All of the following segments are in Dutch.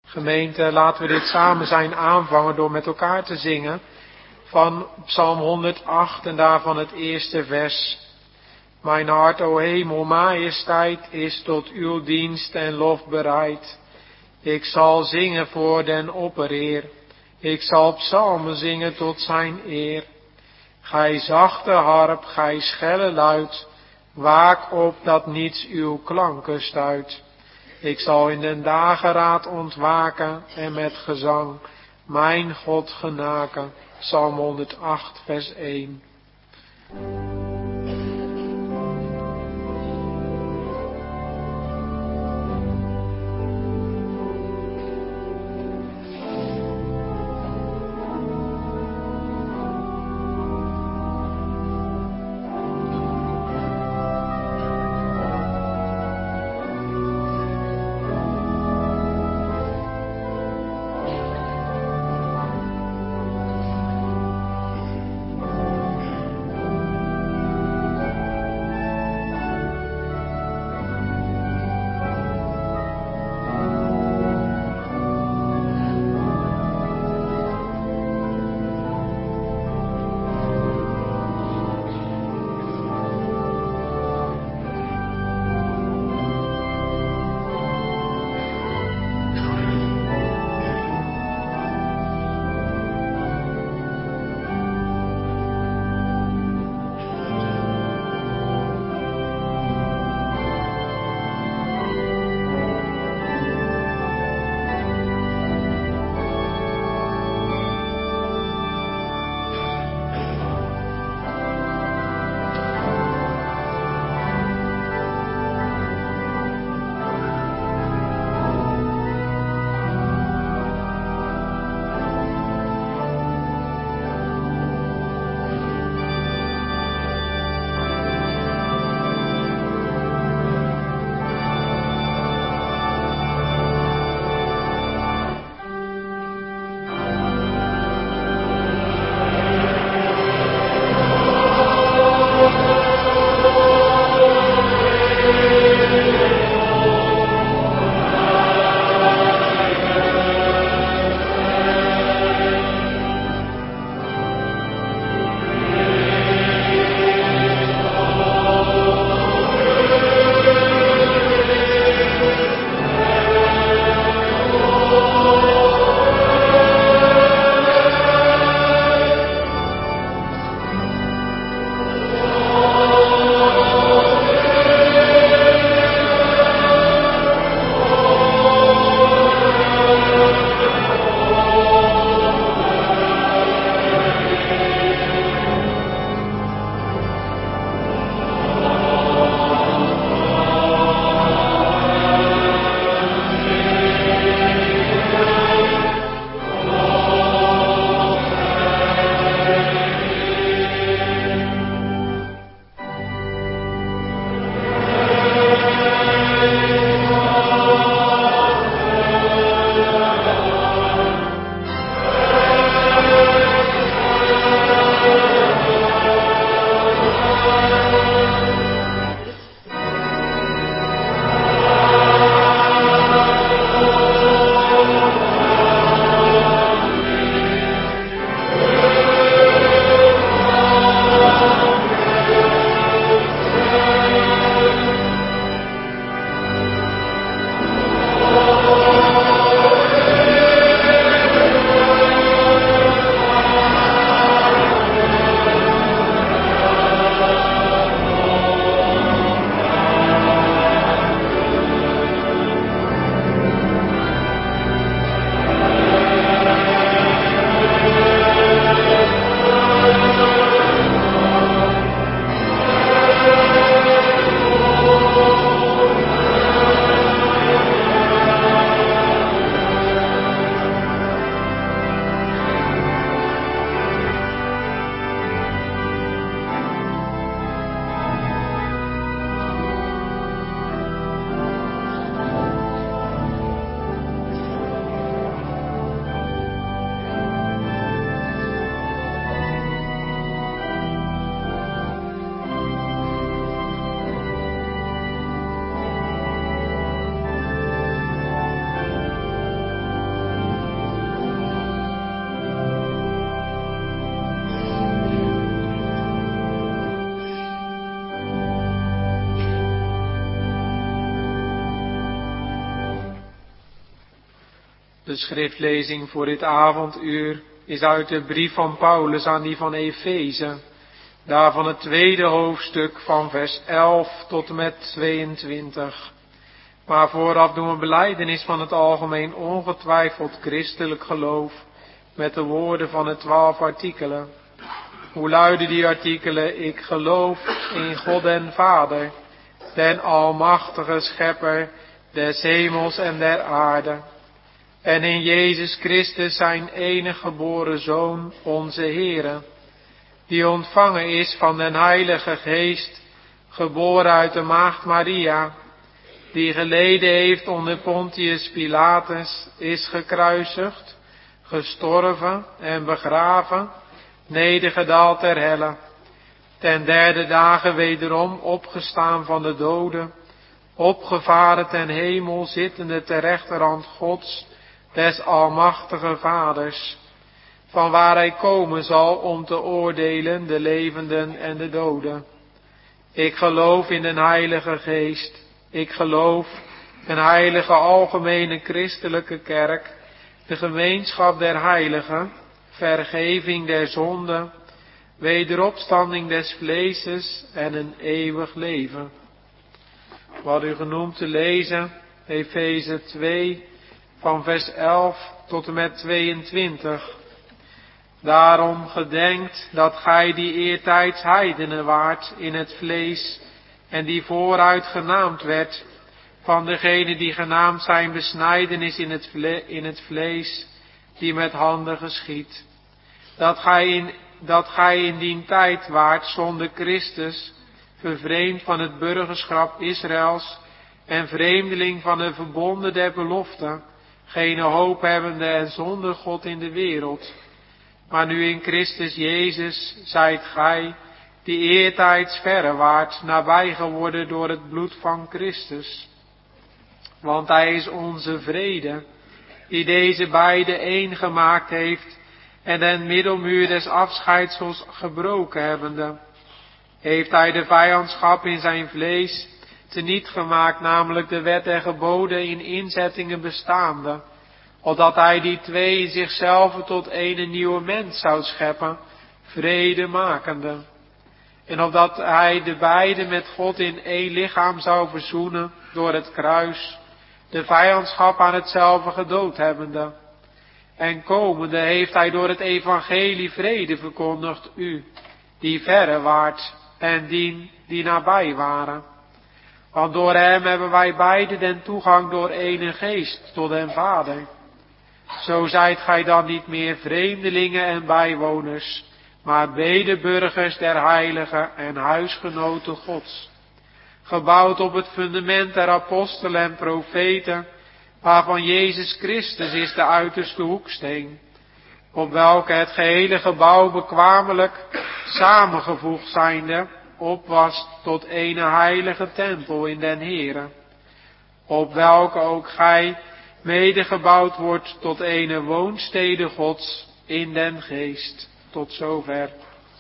Gemeente, laten we dit samen zijn aanvangen door met elkaar te zingen van Psalm 108 en daarvan het eerste vers. Mijn hart, o hemel, majesteit, is tot uw dienst en lof bereid. Ik zal zingen voor den opperheer. Ik zal psalmen zingen tot zijn eer. Gij zachte harp, gij schelle luid, waak op dat niets uw klanken stuit. Ik zal in den dageraad ontwaken en met gezang mijn God genaken. Psalm 108 vers 1. De schriftlezing voor dit avonduur is uit de brief van Paulus aan die van Efeze, daarvan het 2e hoofdstuk van vers 11 tot en met 22. Maar vooraf doen we belijdenis van het algemeen ongetwijfeld christelijk geloof met de woorden van de 12 artikelen. Hoe luiden die artikelen? Ik geloof in God en Vader, den almachtige schepper des hemels en der aarde. En in Jezus Christus zijn enige geboren Zoon, onze Heere, die ontvangen is van den Heilige Geest, geboren uit de Maagd Maria, die geleden heeft onder Pontius Pilatus, is gekruisigd, gestorven en begraven, nedergedaald ter helle, ten 3e dagen wederom opgestaan van de doden, opgevaren ten hemel, zittende ter rechterhand Gods, des almachtige Vaders, van waar hij komen zal om te oordelen de levenden en de doden. Ik geloof in den Heilige Geest. Ik geloof een heilige algemene christelijke kerk, de gemeenschap der heiligen, vergeving der zonden, wederopstanding des vleeses en een eeuwig leven. Wat u genoemd te lezen, Efeze 2, van vers 11 tot en met 22. Daarom gedenkt dat gij die eertijds heidenen waart in het vlees, en die vooruit genaamd werd, van degene die genaamd zijn besnijdenis in het vlees, die met handen geschiet. Dat gij in die tijd waart zonder Christus, vervreemd van het burgerschap Israëls, en vreemdeling van de verbonden der belofte, geen hoop hebbende en zonder God in de wereld. Maar nu in Christus Jezus zijt gij, die eertijds verre waart, nabij geworden door het bloed van Christus. Want hij is onze vrede, die deze beide één gemaakt heeft, en den middelmuur des afscheidsels gebroken hebbende, heeft hij de vijandschap in zijn vlees teniet gemaakt, namelijk de wet der geboden in inzettingen bestaande, opdat hij die twee in zichzelf tot een nieuwe mens zou scheppen, vrede makende. En opdat hij de beide met God in één lichaam zou verzoenen door het kruis, de vijandschap aan hetzelfde gedood hebbende. En komende heeft hij door het evangelie vrede verkondigd u, die verre waart, en die nabij waren. Want door hem hebben wij beide den toegang door ene geest tot den Vader. Zo zijt gij dan niet meer vreemdelingen en bijwoners, maar medeburgers der heiligen en huisgenoten Gods, gebouwd op het fundament der apostelen en profeten, waarvan Jezus Christus is de uiterste hoeksteen, op welke het gehele gebouw bekwamelijk samengevoegd zijnde op was tot ene heilige tempel in den Heere, op welke ook gij medegebouwd wordt tot ene woonstede Gods in den geest. Tot zover.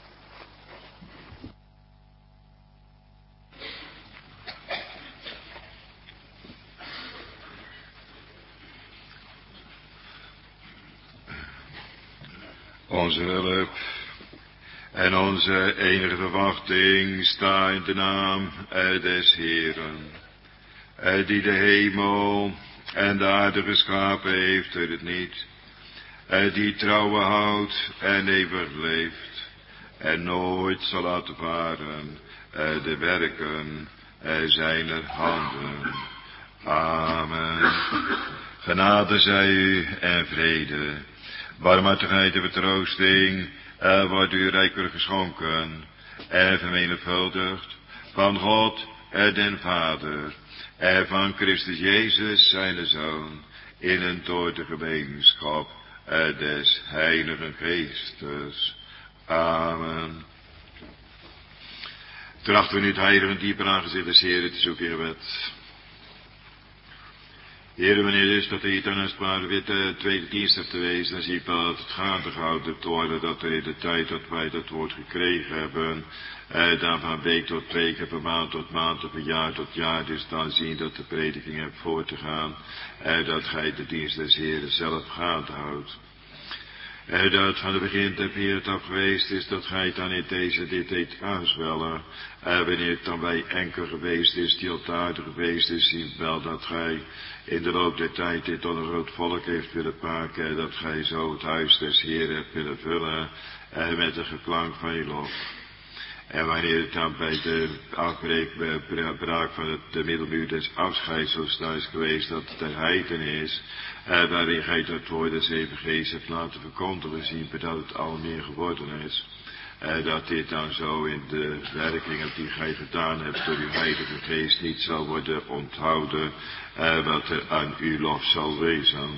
Onze hulp en onze enige verwachting staat in de naam des Heeren, die de hemel en de aarde geschapen heeft uit het niet, die trouwen houdt en eeuwig leeft, en nooit zal laten varen de werken zijner handen. Amen. Genade zij u en vrede, barmhartigheid en vertroosting wordt u rijkelijk geschonken en vermenigvuldigd van God den Vader en van Christus Jezus zijn Zoon, in een toorte gemeenschap des Heiligen Geestes. Amen. Trachten we nu het heilige en diepe aangezicht des Heeren te zoeken in gebed. Heer, wanneer is dat hij dan als het ware weer de tweede dienst hebt te wezen, dan zie ik wel dat het gaande gehouden te worden, dat er in de tijd dat wij dat woord gekregen hebben, dan van week tot week, van maand tot maand, of van jaar tot jaar, dus dan zien dat de prediking hebt voor te gaan, dat gij de dienst des Heeren zelf gaande houdt. Dat van het begin ter wereld af geweest is, dat gij dan in dit deed aanzwellen. Wanneer het dan bij enkel geweest is, die op de aarde geweest is, zie wel dat gij in de loop der tijd dit tot een groot volk heeft willen maken, dat gij zo het huis des Heeren hebt willen vullen, met de geklank van je lof. En wanneer het dan bij de braak van de middelmuur des afscheids zo snel is geweest, dat het ter heiden is, waarin gij dat woord des evangelis hebt laten verkondigen, zien we dat het al meer geworden is. Dat dit dan zo in de werkingen die gij gedaan hebt door uw heilige geest niet zal worden onthouden, wat er aan uw lof zal wezen.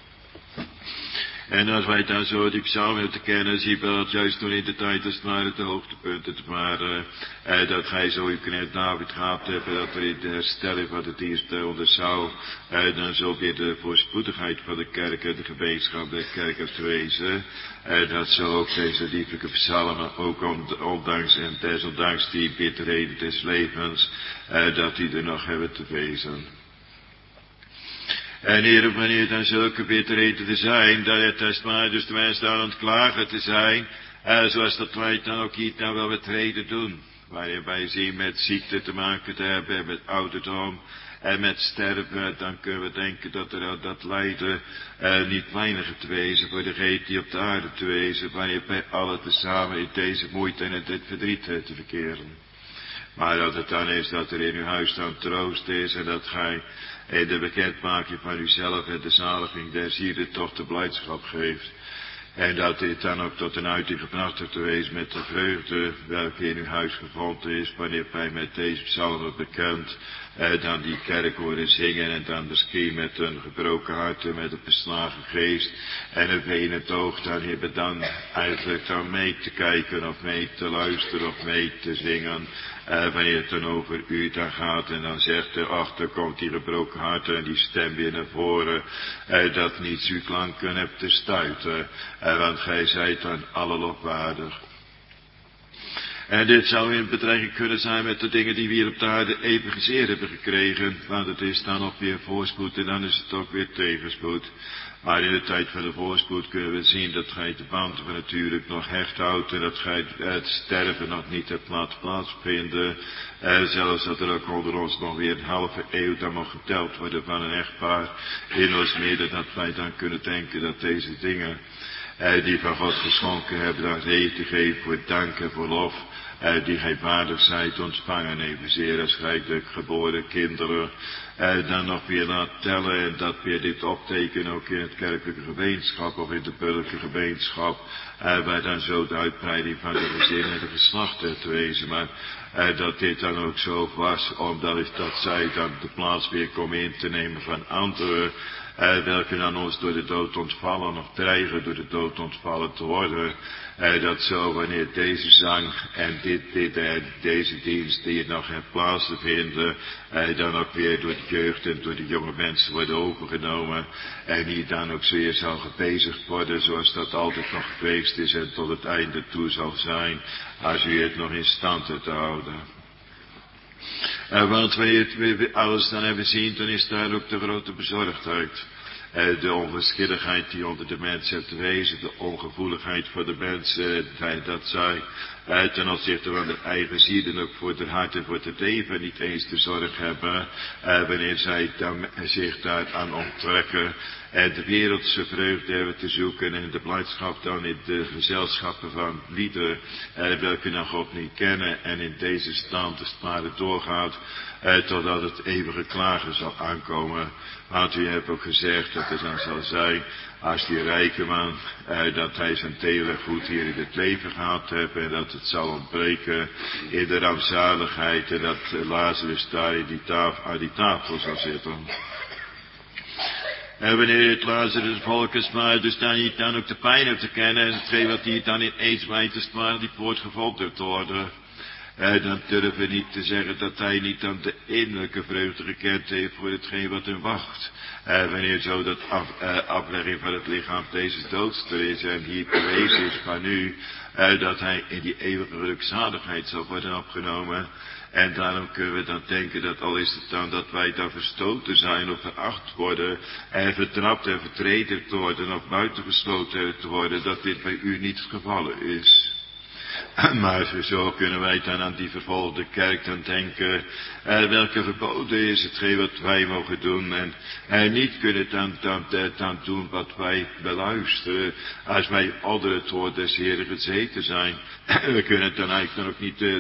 En als wij dan zo die psalm hebben te kennen, zien we dat juist toen in de tijd als het ware de hoogtepunten te waren, dat gij zo uw knecht David gehad hebt, dat er in de herstelling van de dienst onder zou, dan zo weer de voorspoedigheid van de kerk en de gemeenschap der kerk heeft gewezen, dat zo ook deze lieflijke psalmen, ook ondanks en desondanks die bitterheden des levens, dat die er nog hebben te wezen. En Heer, wanneer dan zulke bitterheden te zijn, dat het als het maar dus de mensen daar aan het klagen te zijn, zoals dat wij dan ook hier dan wel met reden doen. Waarin wij zien met ziekte te maken te hebben, met ouderdom en met sterven, dan kunnen we denken dat er dat lijden niet weiniger te wezen voor degene die op de aarde te wezen, wanneer bij allen tezamen in deze moeite en in dit verdriet te verkeren. Maar dat het dan is dat er in uw huis dan troost is en dat gij in de bekendmaking van uzelf en de zaliging der zielen toch de blijdschap geeft. En dat dit dan ook tot een uiting gebracht heeft geweest met de vreugde welke in uw huis gevonden is, wanneer wij met deze psalmen bekend dan die kerk horen zingen en dan misschien met een gebroken hart en met een beslagen geest en een wenend oog dan hebben dan eigenlijk dan mee te kijken of mee te luisteren of mee te zingen. Wanneer het dan over u dan gaat en dan zegt er, ach, er komt die gebroken hart en die stem weer naar voren, dat niets uw klanken hebt te stuiten, want gij zijt dan alle lofwaardig. En dit zou in betrekking kunnen zijn met de dingen die we hier op de aarde evangeliseren hebben gekregen, want het is dan ook weer voorspoed en dan is het ook weer tegenspoed. Maar in de tijd van de voorspoed kunnen we zien dat gij de band van natuurlijk nog hecht houdt en dat gij het sterven nog niet hebt laten plaatsvinden. Zelfs dat er ook onder ons nog weer een halve eeuw dan mag geteld worden van een echtpaar in ons midden, dat wij dan kunnen denken dat deze dingen die van God geschonken hebben, daar reden te geven voor dank en voor lof, die gij waardig zijt ontvangen, evenzeer als gij de geboren kinderen dan nog weer laat tellen en dat weer dit optekenen ook in het kerkelijke gemeenschap of in de burgerlijke gemeenschap, waar dan zo de uitbreiding van de gezinnen en de geslachten te wezen, maar dat dit dan ook zo was, omdat dat zij dan de plaats weer komen in te nemen van anderen, welke dan ons door de dood ontvallen, of dreigen door de dood ontvallen te worden, dat zo wanneer deze zang en deze dienst die het nog heeft plaats te vinden, dan ook weer door de jeugd en door de jonge mensen worden overgenomen, en die dan ook zeer zal gebezigd worden, zoals dat altijd nog geweest is en tot het einde toe zal zijn, als u het nog in stand hebt te houden. Want wanneer we alles dan hebben zien, dan is daar ook de grote bezorgdheid. De onverschilligheid die onder de mensen heeft te wezen, de ongevoeligheid voor de mensen, dat zij ten opzichte van de eigen ziel en ook voor het hart en voor het leven niet eens de zorg hebben, wanneer zij dan zich daaraan onttrekken en de wereldse vreugde hebben te zoeken en de blijdschap dan in de gezelschappen van lieden, welke dan God niet kennen en in deze stand als het ware doorgaat, totdat het eeuwige klagen zal aankomen. Want u hebt ook gezegd dat het dan zal zijn, als die rijke man, dat hij zijn telig goed hier in het leven gehad heeft en dat het zal ontbreken in de rampzaligheid en dat Lazarus daar aan die tafel zal zitten. En wanneer het Lazarus volk is, maar dus dan niet dan ook de pijn heeft te kennen en het twee wat die dan in eens wijt is, maar die poort gevolgd heeft te worden. dan durven we niet te zeggen dat hij niet dan de innerlijke vreugde gekend heeft voor hetgeen wat hem wacht. Wanneer zo dat aflegging van het lichaam deze doodster is en hier bewezen is van nu, dat hij in die eeuwige gelukzaligheid zal worden opgenomen. En daarom kunnen we dan denken dat al is het dan dat wij dan verstoten zijn of veracht worden en vertrapt en vertreden te worden of buitengesloten te worden, dat dit bij u niet het gevallen is. Maar zo kunnen wij dan aan die vervolgde kerk dan denken, welke verboden is hetgeen wat wij mogen doen en niet kunnen dan doen wat wij beluisteren, als wij onder het woord des Heeren gezeten zijn. We kunnen dan eigenlijk dan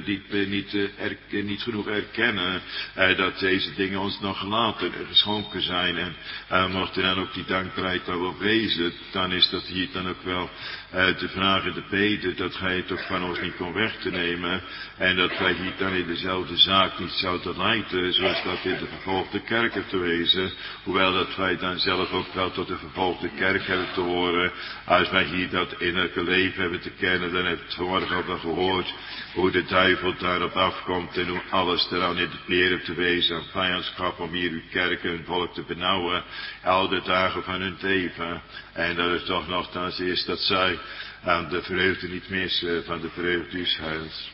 ook niet genoeg erkennen dat deze dingen ons nog gelaten en geschonken zijn. En mocht er dan ook die dankbaarheid daarop wezen, dan is dat hier dan ook wel de vraag en de bede dat gij het ook van ons niet kon weg te nemen. En dat wij hier dan in dezelfde zaak niet zouden lijden, zoals dat in de vervolgde kerk heeft te wezen. Hoewel dat wij dan zelf ook wel tot de vervolgde kerk hebben te horen. Als wij hier dat innerlijke leven hebben te kennen, dan hebben we het vanmorgen ook wel gehoord hoe de duivel daarop afkomt en hoe alles eraan in het leer heeft te wezen aan vijandschap om hier uw kerk en hun volk te benauwen, al de dagen van hun leven. En dat is toch nogthans eerst dat zij aan de vreugde niet missen van de vreugde uws heils.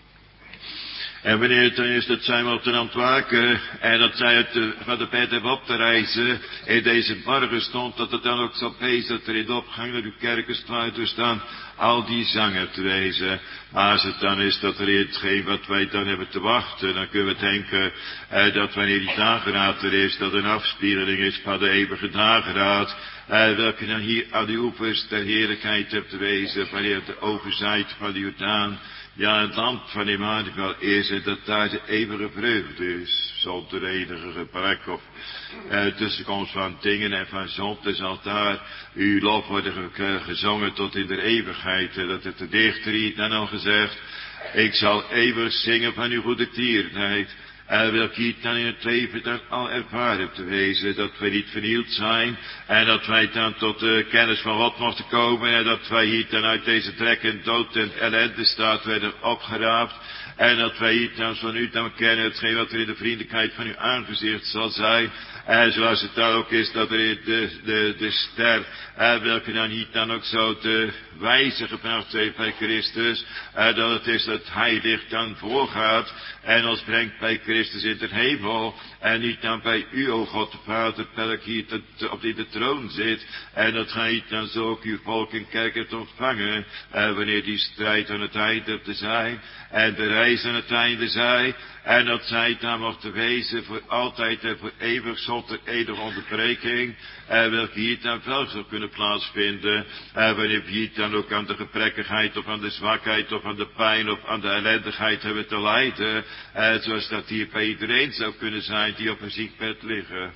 En wanneer het dan is dat zij mochten ontwaken en dat zij van de bed hebben op te reizen in deze morgen stond, dat het dan ook zo wees dat er in de opgang naar uw kerken sluit, dus dan al die zangen te wezen. Maar als het dan is dat er hetgeen wat wij dan hebben te wachten, dan kunnen we denken dat wanneer die dageraad er is, dat een afspiegeling is van de eeuwige dageraad, welke dan hier aan de oevers der heerlijkheid hebt te wezen, wanneer de overzijde van de Jordaan, ja, het land van Emmanuel is en dat daar de eeuwige vreugde is, zonder enige gebrek of tussenkomst van dingen en van zonde zal daar uw lof worden gezongen tot in de eeuwigheid. En dat heeft de dichter hier dan al gezegd, ik zal eeuwig zingen van uw goede tierenheid. Welk hier dan in het leven dan al ervaren te wezen, dat wij niet vernield zijn, en dat wij dan tot de kennis van God mochten komen, en dat wij hier dan uit deze trek en dood en ellende staat werden opgeraapt, en dat wij hier dan van u dan kennen hetgeen wat er in de vriendelijkheid van uw aangezicht zal zijn, en zoals het dan ook is dat er de ster, welke dan hier dan ook zo te wijze gebracht heeft bij Christus, dat het is dat hij licht dan voorgaat en ons brengt bij Christus in de hemel en niet dan bij u, o God de Vader, welk hier op de troon zit, en dat gij dan zo ook uw volk in kerk hebt ontvangen, wanneer die strijd aan het einde te zijn en de reis aan het einde zij, en dat zij dan mochten wezen voor altijd en voor eeuwig zonder enige onderbreking, welke hier dan wel zou kunnen plaatsvinden, wanneer we hier dan ook aan de gebrekkigheid of aan de zwakheid of aan de pijn of aan de ellendigheid hebben te lijden, zoals dat hier bij iedereen zou kunnen zijn die op een ziekbed liggen,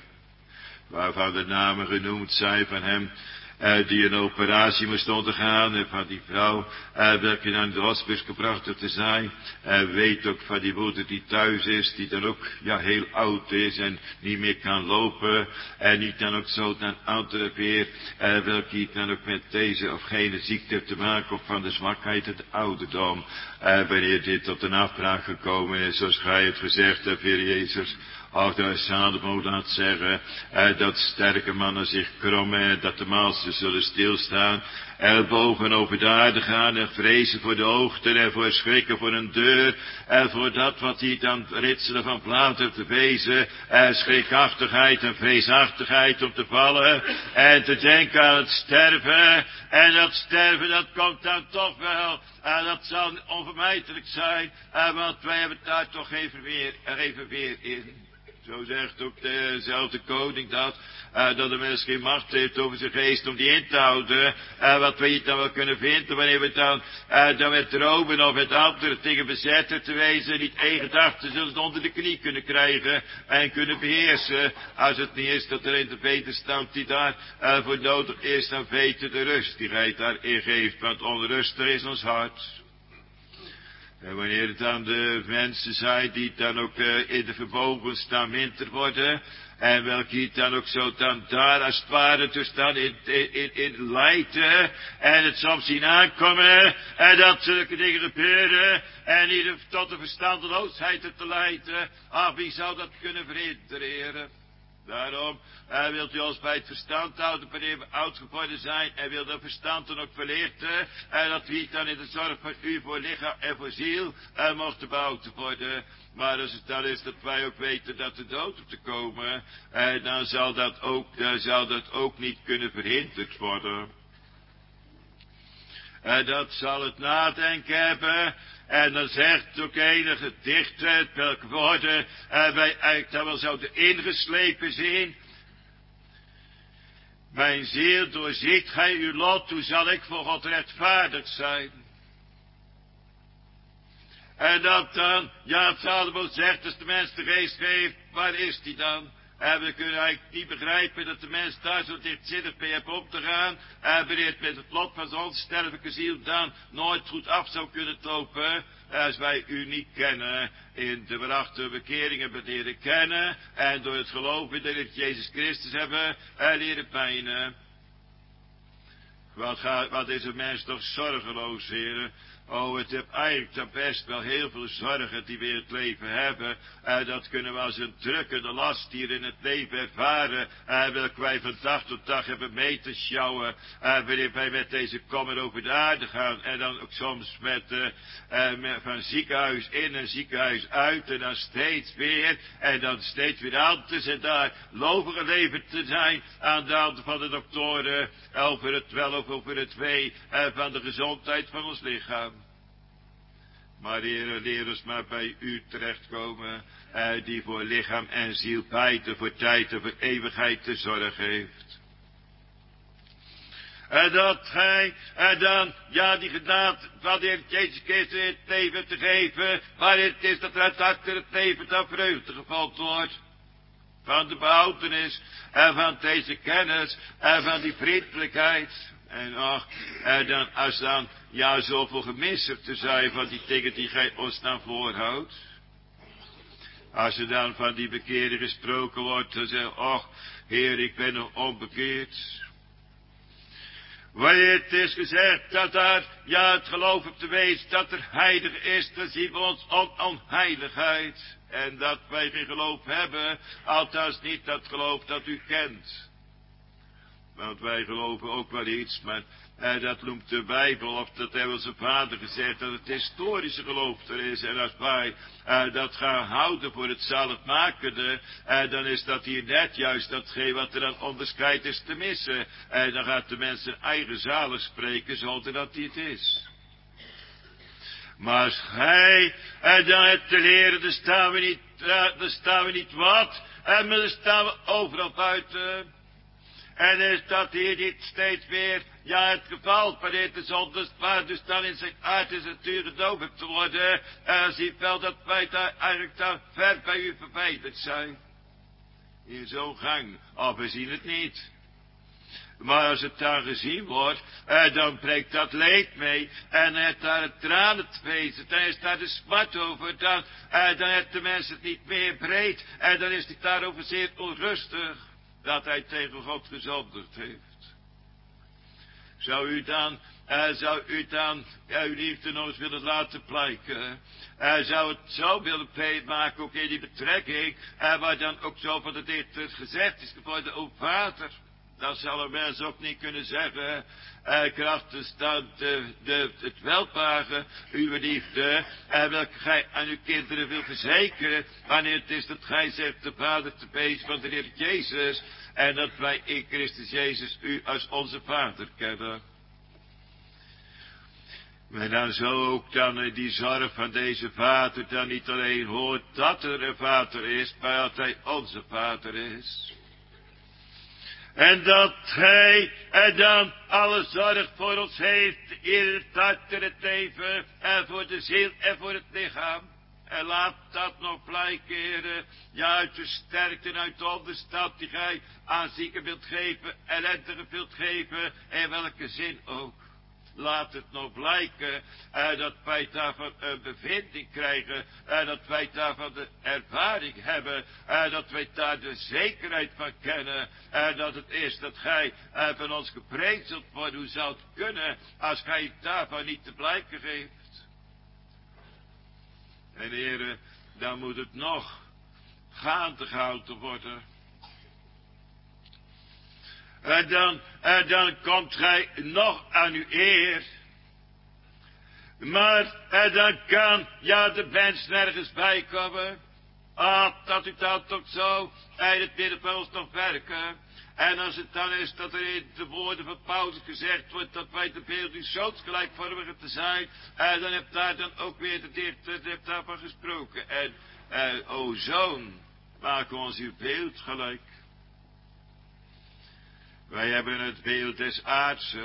waarvan de namen genoemd zijn van hem die een operatie moest ondergaan, en van die vrouw welke naar de hospice gebracht heeft te zijn, weet ook van die moeder die thuis is, die dan ook heel oud is en niet meer kan lopen, en niet dan ook zo dan andere weer, welke dan ook met deze of gene ziekte heeft te maken, of van de zwakheid en de ouderdom, wanneer dit tot een afbraak gekomen is, zoals gij het gezegd hebt, Heer Jezus. Ook de Salomo laat zeggen, dat sterke mannen zich krommen en dat de maalsten zullen stilstaan, ellebogen over de aarde gaan en vrezen voor de hoogte en voor schrikken voor een deur, en voor dat wat hier dan ritselen van platen te wezen, schrikachtigheid en vreesachtigheid om te vallen en te denken aan het sterven, en dat sterven dat komt dan toch wel, dat zal onvermijdelijk zijn, want wij hebben daar toch even weer in. Zo zegt ook dezelfde koning dat de mens geen macht heeft over zijn geest om die in te houden. Wat we hier dan wel kunnen vinden wanneer we dan met dromen of met andere dingen bezetten te wezen, niet één gedachte zullen onder de knie kunnen krijgen en kunnen beheersen. Als het niet is dat er in de beterstand die daar voor nodig is, dan weten de rust die gij daarin geeft, want onrustig is ons hart. En wanneer het dan de mensen zijn die dan ook in de verbogen staan winter worden, en welke hier dan ook zo dan daar als het ware dus dan in lijden, en het soms zien aankomen, en dat zulke dingen gebeuren, en hier tot de verstandeloosheid te leiden, wie zou dat kunnen verhinderen, heren? Daarom wilt u ons bij het verstand houden, wanneer we oud geworden zijn, en wil dat verstand dan ook verleerd, en dat we dan in de zorg van u voor lichaam en voor ziel mochten behouden worden. Maar als het dan is dat wij ook weten dat de dood op te komen, dan zal dat ook niet kunnen verhinderd worden. Dat zal het nadenken hebben. En dan zegt ook enige dichter, welke woorden wij eigenlijk dan wel zouden ingeslepen zien. Mijn ziel, doorziet gij uw lot, hoe zal ik voor God rechtvaardig zijn? En dat dan, ja, Salomo zegt, als de mens de geest geeft, waar is die dan? En we kunnen eigenlijk niet begrijpen dat de mens daar zo dichtzinnig mee heeft om te gaan. En wanneer het met het lot van zijn onsterfelijke ziel dan nooit goed af zou kunnen lopen. Als wij u niet kennen, in de bedachte bekering hebben leren kennen. En door het geloof in de Heer Jezus Christus hebben leren pijnen. Wat is een mens toch zorgeloos, heren? Oh, het heeft eigenlijk dan best wel heel veel zorgen die we in het leven hebben. Dat kunnen we als een drukkende last hier in het leven ervaren. Welke wij van dag tot dag hebben mee te sjouwen. Wanneer wij met deze kommer over de aarde gaan. En dan ook soms van ziekenhuis in en ziekenhuis uit. En dan steeds weer. En dan steeds weer anders. En daar loven geleverd te zijn aan de hand van de doktoren. Over het wel of over het wee. Van de gezondheid van ons lichaam. Maar Heere, leer ons maar bij u terechtkomen, die voor lichaam en ziel beide voor tijd en voor eeuwigheid te zorgen heeft. En dat gij, en dan, ja, die genade van de Heer Jezus Christus in het leven te geven, waarin het is dat er uit achter het leven dan vreugde gevonden wordt. Van de behoudenis, en van deze kennis, en van die vriendelijkheid. En ach, dan, als dan, ja, zoveel gemisserd te zijn van die dingen die gij ons dan voorhoudt. Als er dan van die bekering gesproken wordt, dan zeg och, Heer, ik ben nog onbekeerd. Wanneer het is gezegd dat daar, ja, het geloof op te wezen dat er heilig is, dan zien we ons onheiligheid. En dat wij geen geloof hebben, althans niet dat geloof dat u kent. Want wij geloven ook wel iets, maar dat noemt de Bijbel, of dat heeft onze vader gezegd, dat het historische geloof er is. En als wij dat gaan houden voor het zaligmakende, dan is dat hier net juist datgene wat er dan onderscheid is te missen. En dan gaat de mens zijn eigen zalig spreken zonder dat hij het is. Maar als gij dan hebt te leren, dan staan we niet wat, maar dan staan we overal buiten. En is dat hier niet steeds weer, ja, het geval, wanneer de zonde dus dan in zijn aard en natuur gedoofd te worden, ziet wel dat wij daar eigenlijk dan ver bij u verwijderd zijn. In zo'n gang, of we zien het niet. Maar als het daar gezien wordt, dan breekt dat leed mee, en dan heeft daar het tranen te wezen, dan is daar de smart over, dan heeft de mens het niet meer breed, en dan is hij daarover zeer onrustig. Dat hij tegen God gezondigd heeft. Zou u dan uw liefde nog eens willen laten blijken? Zou het zo willen maken, ook in die betrekking, waar dan ook zo van de dichter gezegd is geworden, o Vader. Dan zal een mens ook niet kunnen zeggen, krachtens dan het welbehagen, uw liefde, welke gij aan uw kinderen wilt verzekeren, wanneer het is dat gij zegt, de Vader te wezen van de Heer Jezus, en dat wij in Christus Jezus u als onze Vader kennen. Maar dan zo ook dan die zorg van deze Vader dan niet alleen hoort dat er een Vader is, maar dat hij onze Vader is. En dat hij dan alle zorg voor ons heeft in het hart en het leven en voor de ziel en voor het lichaam. En laat dat nog blijken, heren, ja, uit de sterkte en uit de onderstand die gij aan zieken wilt geven, ellendigen wilt geven, in welke zin ook. laat het nog blijken dat wij daarvan een bevinding krijgen, dat wij daarvan de ervaring hebben, dat wij daar de zekerheid van kennen, dat het is dat gij van ons geprezen zult worden. Hoe zou het kunnen als gij het daarvan niet te blijken geeft? En heren, dan moet het nog gaande gehouden worden. Dan komt gij nog aan uw eer. Maar dan kan de mens nergens bij komen. Dat u dat toch zo in het midden van ons nog werken. En als het dan is dat er in de woorden van Paulus gezegd wordt dat wij de beeld uw zoons gelijkvormiger te zijn. Dan hebt daar dan ook weer de dichter daarvan gesproken. En o zoon, maak ons uw beeld gelijk. Wij hebben het beeld des aardse.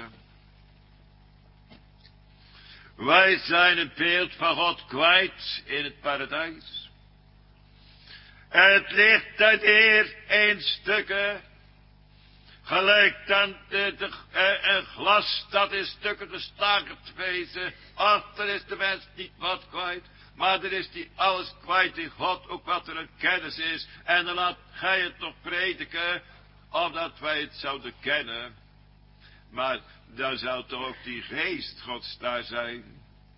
Wij zijn het beeld van God kwijt in het paradijs. En het ligt uit eer in stukken. Gelijk dan een glas dat in stukken geslagen te wezen. Ach, dan is de mens niet wat kwijt. Maar er is die alles kwijt in God, ook wat er een kennis is. En dan laat gij het nog prediken, omdat wij het zouden kennen. Maar dan zou toch ook die geest Gods daar zijn.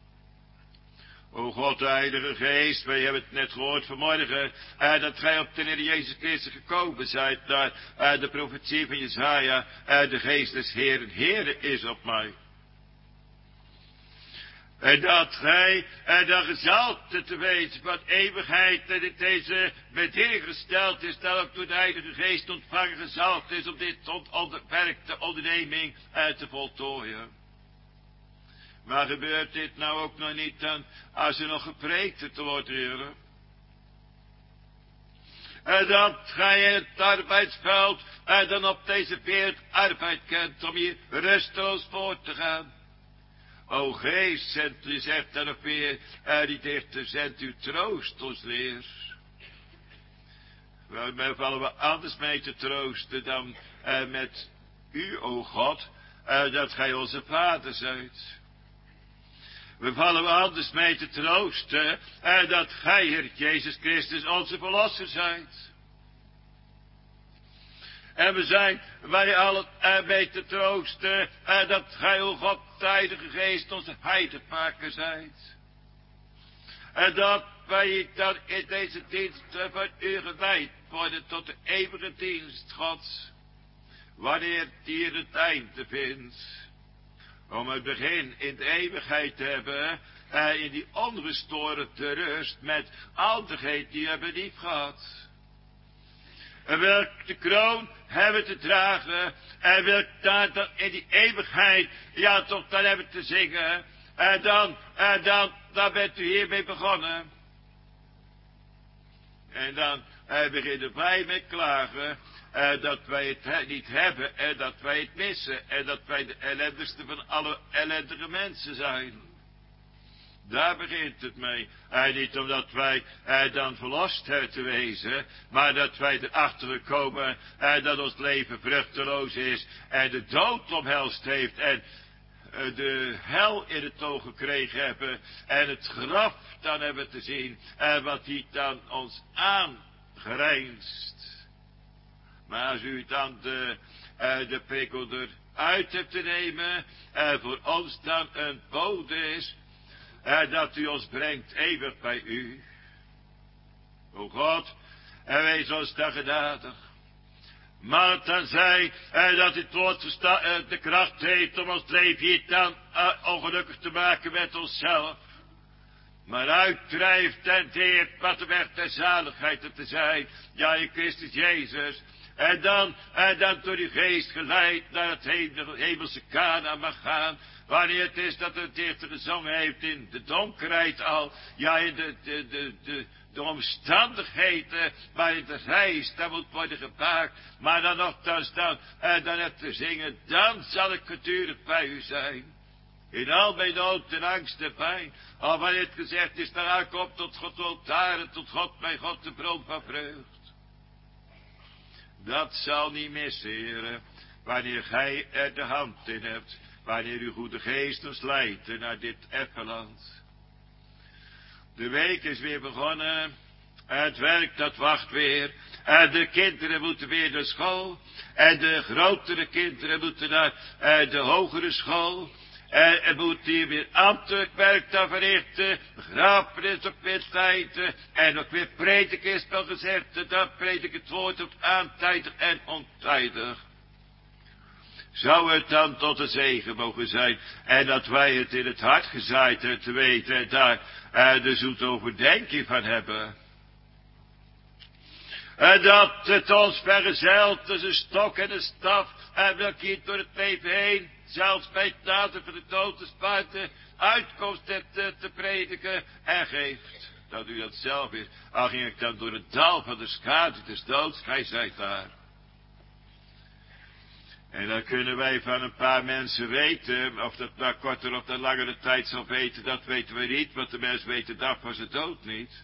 O God, de Heilige Geest, wij hebben het net gehoord vanmorgen, dat gij op de Heer Jezus Christus gekomen zijt, naar de profetie van Jesaja, de Geest des Heeren, Heere is op mij. En dat gij dan gezalte te wezen van eeuwigheid en in deze bediening gesteld is, dat ook door de Heilige Geest ontvangen gezald is om dit werk, de onderneming te voltooien. Maar gebeurt dit nou ook nog niet dan, als er nog gepreekt te worden, heren? En dat gij in het arbeidsveld en dan op deze wereld arbeid kent om hier rusteloos voort te gaan. O Geest, je zegt dan nog weer, die dichter, zendt uw troost ons leer. Wij vallen we anders mee te troosten dan met u, o God, dat gij onze Vader zijt. We vallen we anders mee te troosten dat gij, Heer Jezus Christus, onze Verlosser zijt. En we zijn wij allen mee te troosten dat gij, o God, de Heilige Geest, onze heidenmaker zijt. En dat wij dan in deze dienst van u gewijd worden tot de eeuwige dienst Gods. Wanneer die het einde vindt. Om het begin in de eeuwigheid te hebben, in die ongestoorde rust met al degenen die hebben lief gehad. En welk de kroon hebben te dragen, en welk daar dan in die eeuwigheid, toch dan hebben te zingen, en dan bent u hiermee begonnen. En dan beginnen wij met klagen, dat wij het niet hebben en dat wij het missen en dat wij de ellendigste van alle ellendige mensen zijn. Daar begint het mee. Niet omdat wij dan verlost hebben te wezen, maar dat wij erachter komen dat ons leven vruchteloos is en de dood omhelst heeft en de hel in het oog gekregen hebben en het graf dan hebben te zien wat die dan ons aangrijnst. Maar als u dan de prikkel eruit hebt te nemen, voor ons dan een bode is, dat u ons brengt eeuwig bij u. O God, en wees ons dan genadig. Maar dan zij dat het woord de kracht heeft om ons leven hier dan ongelukkig te maken met onszelf. Maar uitdrijft en deert wat de weg der zaligheid te zijn. Ja, in Christus Jezus. En dan door uw geest geleid naar het hemelse Kanaan mag gaan. Wanneer het is dat de dichter gezongen heeft in de donkerheid al. Ja, in de omstandigheden waarin de reis daar moet worden gemaakt. Maar dan nogthans dan het te zingen. Dan zal ik gedurig bij u zijn. In al mijn nood en angst en pijn. Al wanneer het gezegd is, naar aankomt tot God altaren, tot God mijn God de bron van vreugd. Dat zal niet missen, heren, wanneer gij er de hand in hebt. wanneer uw goede geest ons leidt naar dit Effeland. De week is weer begonnen. Het werk dat wacht weer. En de kinderen moeten weer naar school. En de grotere kinderen moeten naar de hogere school. En moet hier weer ambtelijk werk dan verrichten. Begrafenis op weer tijd. En ook weer predik is wel gezegd. Dat predik het woord op aantijdig en ontijdig. Zou het dan tot de zegen mogen zijn. En dat wij het in het hart gezaaid hebben te weten. En daar de zoete overdenking van hebben. En dat het ons vergezelt tussen stok en een staf. En dat je door het leven heen, zelfs bij het nader van de dood te spuiten, uitkomst hebt te prediken en geeft. Dat u dat zelf is. Al ging ik dan door het dal van de schaduw des doods, gij zijt daar. En dan kunnen wij van een paar mensen weten, of dat na korter of na langere tijd zal weten, dat weten we niet, want de mensen weten de dag van zijn dood niet.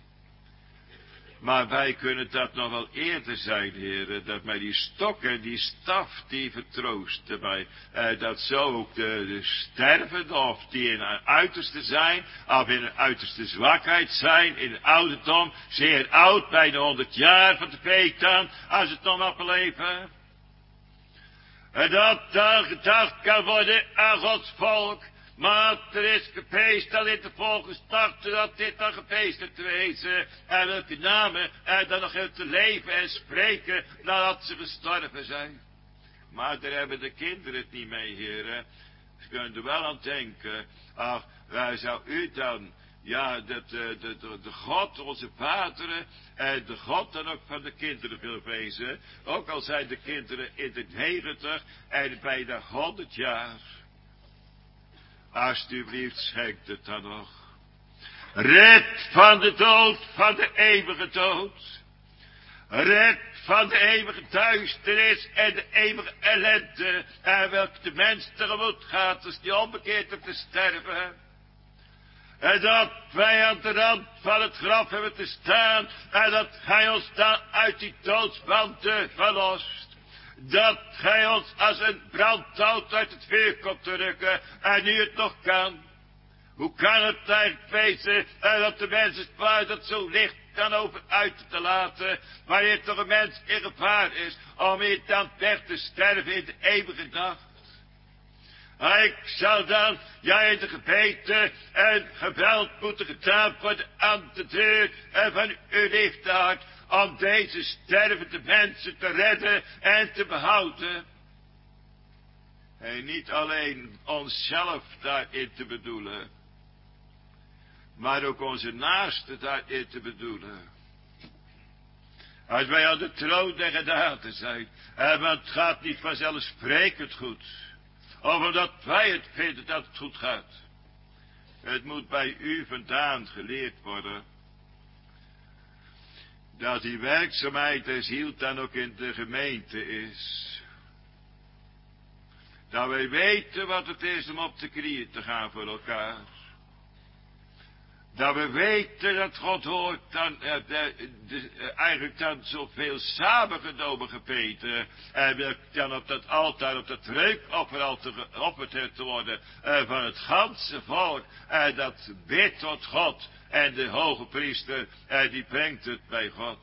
Maar wij kunnen dat nog wel eerder zijn, heren, dat mij die stok en die staf die vertroosten mij, dat zo ook de stervenden, of die in een uiterste zijn, of in een uiterste zwakheid zijn, in een ouderdom, zeer oud, bijna 100 jaar van de week dan, als het nog mag beleven. En dat dan gedacht kan worden aan Gods volk. Maar er is gepeest al in de volgestart dat dit dan gepeest is te wezen. En welke namen en dan nog even te leven en spreken nadat ze gestorven zijn. Maar daar hebben de kinderen het niet mee, heren. Ze kunnen er wel aan denken. Ach, waar zou u dan, ja, de God, onze vaderen, en de God dan ook van de kinderen wil wezen. Ook al zijn de kinderen in de 90 en bijna 100 jaar. Alsjeblieft, schenkt het dan nog. Red van de dood, van de eeuwige dood. Red van de eeuwige duisternis en de eeuwige ellende. En welke de mens tegemoet gaat als die onbekeerd op te sterven. En dat wij aan de rand van het graf hebben te staan. En dat gij ons dan uit die doodsbanden verlost. Dat gij ons als een brandhout uit het vuur komt te rukken. En nu het nog kan. Hoe kan het eigenlijk wezen dat de mens het waar dat zo licht dan over uit te laten. Wanneer toch een mens in gevaar is. Om hier dan weg te sterven in de eeuwige nacht. Ik zal dan, in de gebeten en geweld moeten gedaan worden aan de deur en van uw liefde hart. Om deze stervende mensen te redden en te behouden. En niet alleen onszelf daarin te bedoelen. Maar ook onze naasten daarin te bedoelen. Als wij aan de troon der genade zijn. Want het gaat niet vanzelfsprekend goed. Of omdat wij het vinden dat het goed gaat. Het moet bij u vandaan geleerd worden. Dat die werkzaamheid der ziel dan ook in de gemeente is. Dat wij weten wat het is om op de knieën te gaan voor elkaar. Dat we weten dat God hoort dan, eigenlijk dan zoveel samengenomen gebeten. En wil dan op dat altaar, op dat reukoffer geofferd te worden van het ganse volk. En dat bidt tot God. En de hoge priester, die brengt het bij God.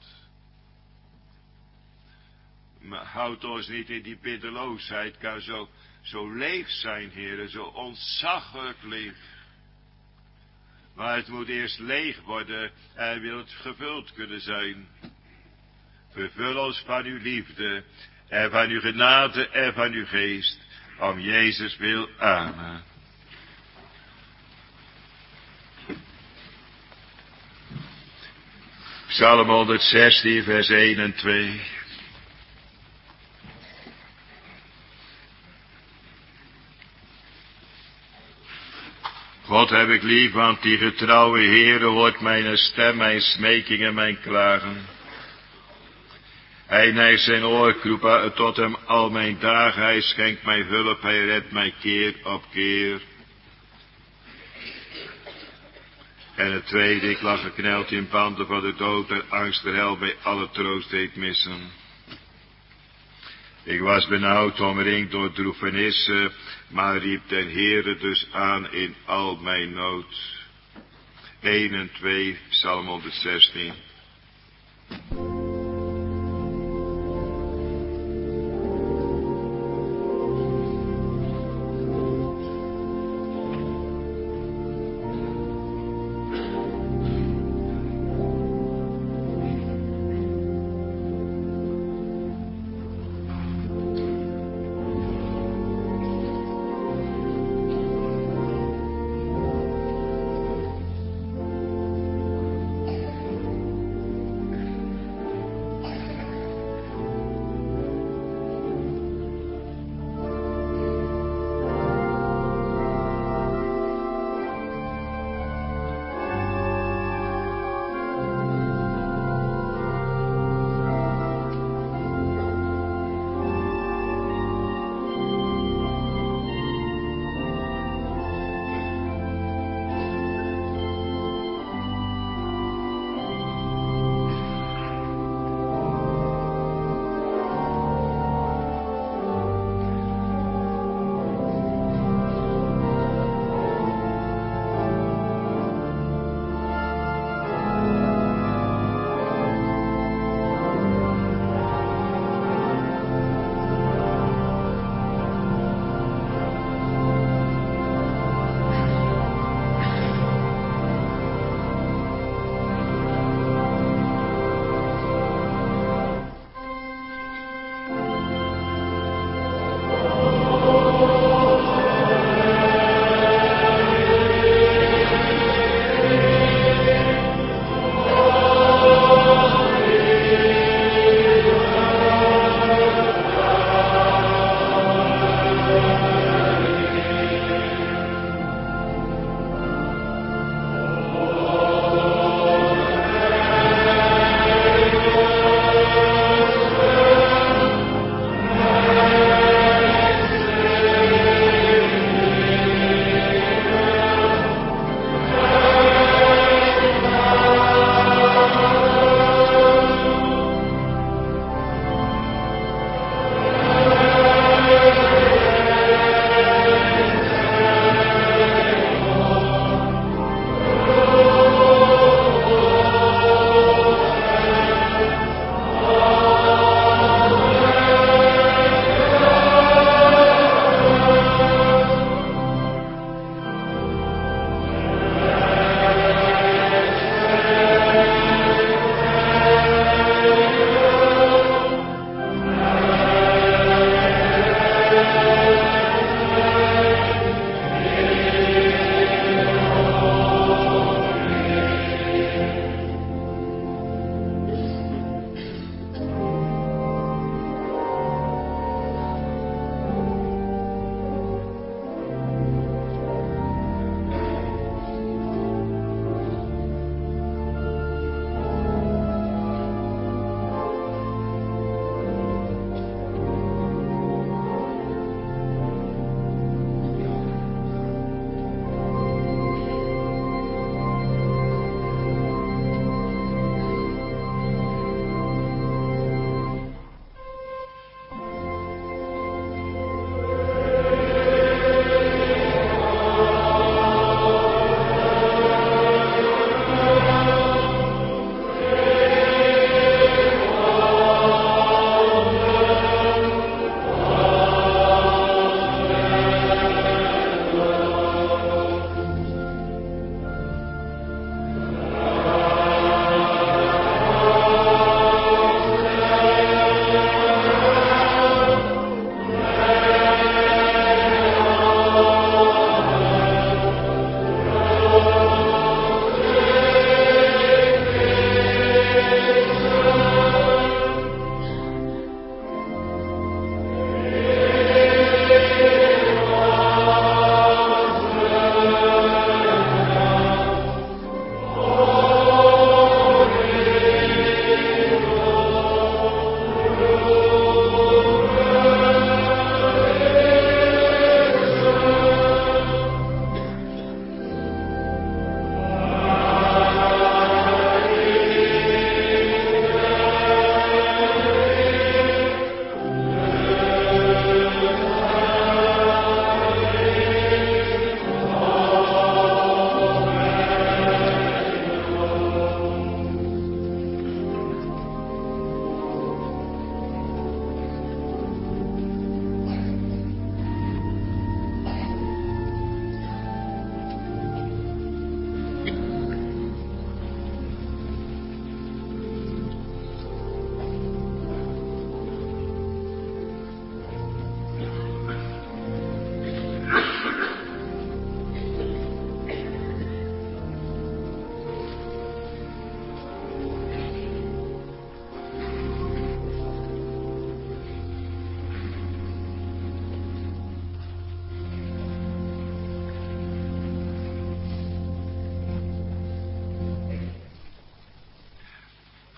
Maar houd ons niet in die biddeloosheid, kan zo leeg zijn, heren, zo ontzaglijk leeg. Maar het moet eerst leeg worden en wil het gevuld kunnen zijn. Vervul ons van uw liefde en van uw genade en van uw geest. Om Jezus wil. Amen. Psalm 116 vers 1 en 2. God heb ik lief, want die getrouwe Heere hoort mijn stem, mijn smeking en mijn klagen. Hij neigt zijn oor, ik roep tot hem al mijn dagen, hij schenkt mij hulp, hij redt mij keer op keer. En het tweede, ik lag gekneld in banden van de dood en angst der hel bij alle troost deed missen. Ik was benauwd, omringd door droefenissen, maar riep den Heere dus aan in al mijn nood. 1 en 2, Psalm 116.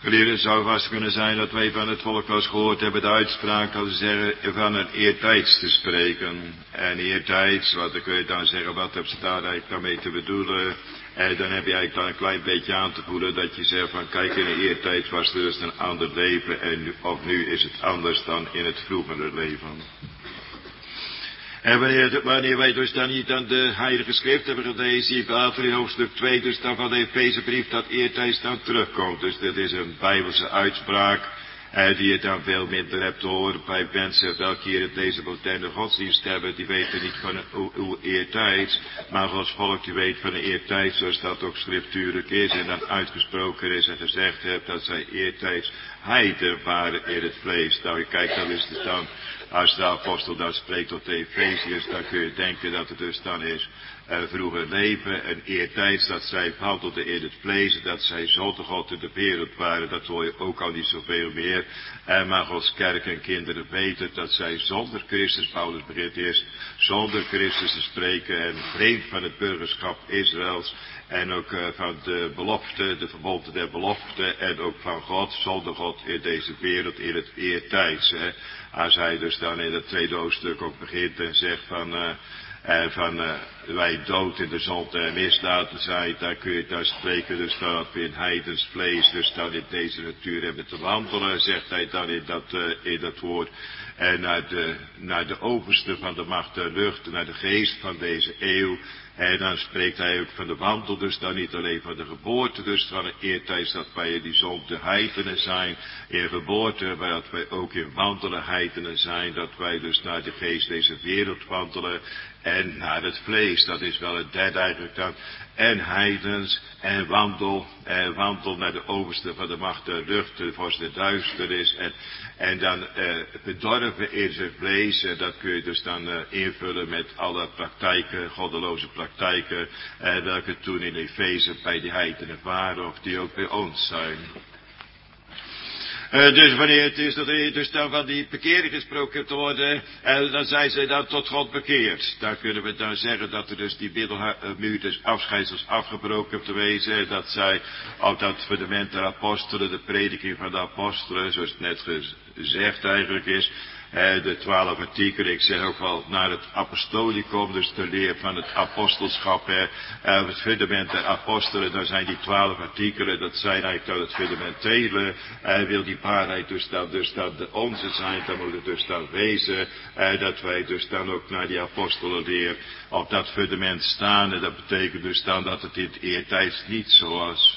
Geliefden, het zou vast kunnen zijn dat wij van het volk wel eens gehoord hebben de uitspraak dat ze zeggen van een eertijds te spreken. En eertijds, wat kun je dan zeggen, wat heb je daar eigenlijk dan mee te bedoelen? En dan heb je eigenlijk dan een klein beetje aan te voelen dat je zegt van kijk, in de eertijds was er dus een ander leven en of nu is het anders dan in het vroegere leven. En wanneer wij dus dan niet aan de Heilige Schrift hebben gelezen, hier later in hoofdstuk 2, dus dan van de Efezebrief, dat eertijds dan terugkomt. Dus dit is een Bijbelse uitspraak, die je dan veel minder hebt te horen bij mensen welke hier in deze moderne godsdienst hebben. Die weten niet van hoe eertijds, maar Gods volk die weet van de eertijds, zoals dat ook schriftuurlijk is en dan uitgesproken is en gezegd hebt dat zij eertijds heiden waren in het vlees. Nou, kijk, dan is het dan, als de apostel dan spreekt tot de Efeziërs, dan kun je denken dat het dus dan is vroeger leven en eertijds dat zij wandelden in het vlees, dat zij zonder God in de wereld waren, dat hoor je ook al niet zoveel meer. Maar Gods kerk en kinderen weten dat zij zonder Christus, Paulus begint eerst, zonder Christus te spreken en vreemd van het burgerschap Israëls en ook van de belofte, de verbonden der belofte en ook van God, zonder God in deze wereld in het eertijds. Als hij dus dan in het tweede hoofdstuk ook begint en zegt van wij dood in de zonde en misdaden zijn, daar kun je daar spreken, dus dat we in heidens vlees, dus dan in deze natuur hebben te wandelen, zegt hij dan in dat woord. En naar de overste van de macht der lucht, naar de geest van deze eeuw. En dan spreekt hij ook van de wandel, dus dan niet alleen van de geboorte, dus van het eertijds dat wij in die zonde heidenen zijn, in geboorte, maar dat wij ook in wandelen heidenen zijn, dat wij dus naar de geest deze wereld wandelen en naar het vlees, dat is wel het derde eigenlijk dan, en heidens en wandel naar de overste van de macht der lucht, de vorst der duisternis en dan bedorven in zijn vlees, dat kun je dus dan invullen met alle praktijken, goddeloze praktijken, welke toen in Efeze bij die heidenen waren of die ook bij ons zijn. Dus wanneer het is dat er dus dan van die bekering gesproken te worden, dan zijn ze dan tot God bekeerd. Dan kunnen we dan zeggen dat er dus die middelmuur des afscheidsels afgebroken te wezen, dat zij op dat fundament der apostelen, de prediking van de apostelen, zoals het net gezegd eigenlijk is, de 12 artikelen, ik zeg ook wel naar het apostolicum, dus de leer van het apostelschap, het fundament der apostelen, daar zijn die 12 artikelen, dat zijn eigenlijk dan het fundamentele, wil die waarheid dus dan de onze zijn, dan moet het dus dan wezen, dat wij dus dan ook naar die apostelenleer op dat fundament staan, en dat betekent dus dan dat het in het eertijds niet zo was.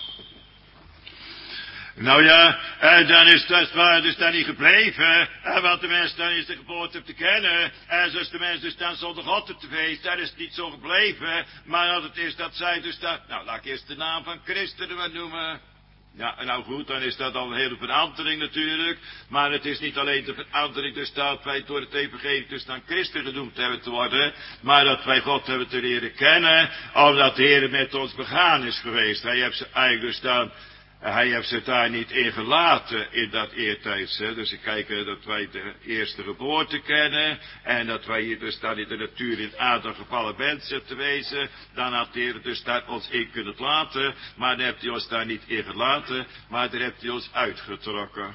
Nou ja, dan is dat waar dus dan niet gebleven, want de mens dan is de geboorte te kennen, en zoals de mens dus dan zonder God te feest, daar is het niet zo gebleven, maar dat het is dat zij dus dan, nou laat ik eerst de naam van Christus maar noemen. Ja, nou goed, dan is dat al een hele verandering natuurlijk, maar het is niet alleen de verandering dus dat wij door het evangelie dus dan Christen genoemd hebben te worden, maar dat wij God hebben te leren kennen, omdat de Heer met ons begaan is geweest. Hij heeft ze eigenlijk dus dan, hij heeft ze daar niet in gelaten in dat eertijds. Dus ik kijk dat wij de eerste geboorte kennen. En dat wij hier dus daar in de natuur in Adam gevallen mensen te wezen. Dan had de Heer dus daar ons in kunnen laten. Maar dan heeft hij ons daar niet in gelaten. Maar daar heeft hij ons uitgetrokken.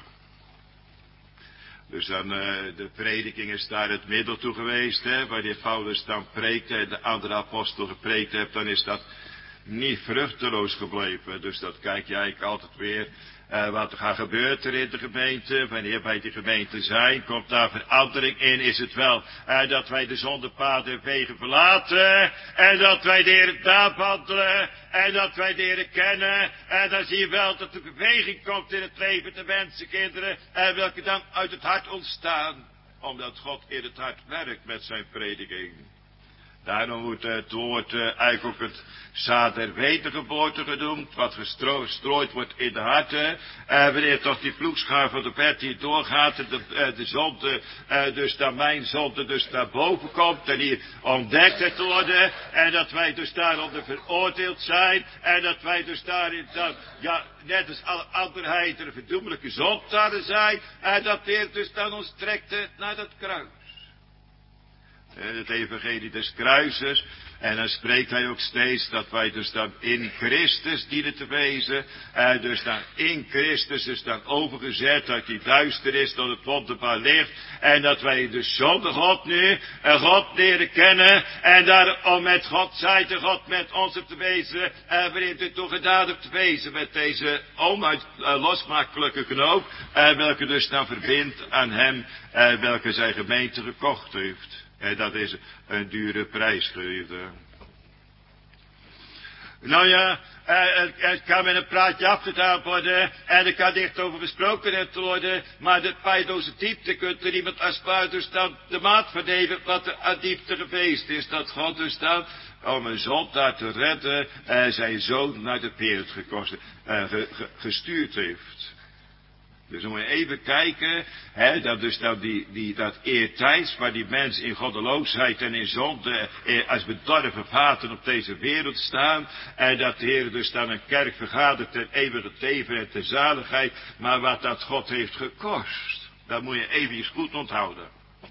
Dus dan de prediking is daar het middel toe geweest. Wanneer Paulus dan preekte en de andere apostel gepreekt heeft, dan is dat niet vruchteloos gebleven. Dus dat kijk je eigenlijk altijd weer. Wat er gaat gebeuren in de gemeente. Wanneer wij de gemeente zijn, komt daar verandering in. Is het wel dat wij de zondepaden en wegen verlaten. En dat wij de Heer nawandelen. En dat wij de Heer kennen. En dan zie je wel dat er beweging komt in het leven de mensenkinderen. Welke dan uit het hart ontstaan. Omdat God in het hart werkt met zijn prediking. Daarom wordt het woord eigenlijk ook het zaad der wedergeboorte genoemd, wat gestrooid wordt in de harten. Wanneer toch die vloekschaar van de wet hier doorgaat, de zonde, dus dan mijn zonde, dus naar boven komt en hier ontdekt te worden. En dat wij dus daaronder veroordeeld zijn. En dat wij dus daarin dan, ja, net als alle andere heidenen verdoemelijke zondaren zijn. En dat de Heer dus dan ons trekt naar dat kruis. Het evangelie des kruises. En dan spreekt hij ook steeds dat wij dus dan in Christus dienen te wezen. Dus dan in Christus is dan overgezet uit die duisternis tot het wonderbaar licht. En dat wij dus zonder God nu God leren kennen. En daarom met God zijt en God met ons op te wezen. Waarin u toch gedaan hebt te wezen met deze onlosmakelijke knoop. Welke dus dan verbindt aan hem welke zijn gemeente gekocht heeft. En dat is een dure prijs, geliefde. Nou ja, het kan met een praatje afgedaan worden. En er kan dicht over gesproken worden. Maar de feitloze diepte kunt er niemand als buiten dan de maat vernemen wat er aan diepte geweest is. Dat God dus dan om een zondaar te redden zijn zoon naar de wereld gestuurd heeft. Dus dan moet je even kijken, dat dus dat eertijds waar die mens in goddeloosheid en in zonde als bedorven vaten op deze wereld staan. En dat de Heer dus dan een kerk vergadert ten eeuwige leven en ter zaligheid. Maar wat dat God heeft gekost, dat moet je even goed onthouden.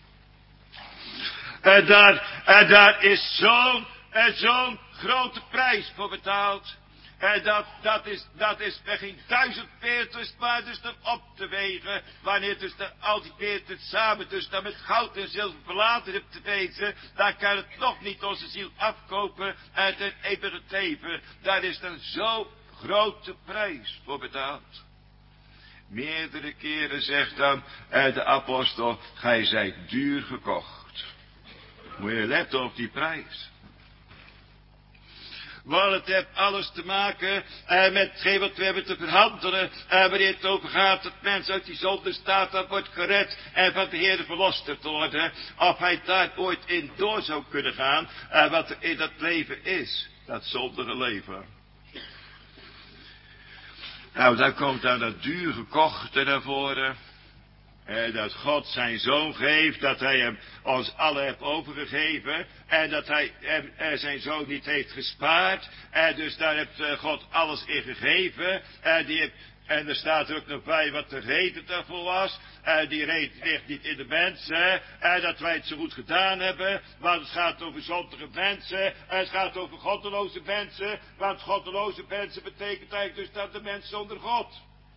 En daar is zo'n grote prijs voor betaald. En dat is met geen 1000 peerters maar dus dan op te wegen. Wanneer dus dan al die peerters samen dus dan met goud en zilver verlaten hebt te wezen. Dan kan het nog niet onze ziel afkopen uit het eeuwige leven. Daar is dan zo'n grote prijs voor betaald. Meerdere keren zegt dan de apostel, gij zijt duur gekocht. Moet je letten op die prijs. Want het heeft alles te maken met hetgeen wat we hebben te verhandelen. Wanneer het over gaat dat mens uit die zonde staat, dat wordt gered en van de Heer verlost te worden. Of hij daar ooit in door zou kunnen gaan, wat er in dat leven is. Dat zondige leven. Nou, dan komt dan dat duur gekochte naar voren. Dat God zijn zoon geeft, dat hij hem ons allen heeft overgegeven. En dat hij hem zijn zoon niet heeft gespaard. Dus daar heeft God alles in gegeven. En er staat er ook nog bij wat de reden daarvoor was. Die reden ligt niet in de mensen. Dat wij het zo goed gedaan hebben. Want het gaat over zondige mensen. Het gaat over goddeloze mensen. Want goddeloze mensen betekent eigenlijk dus dat de mens zonder God.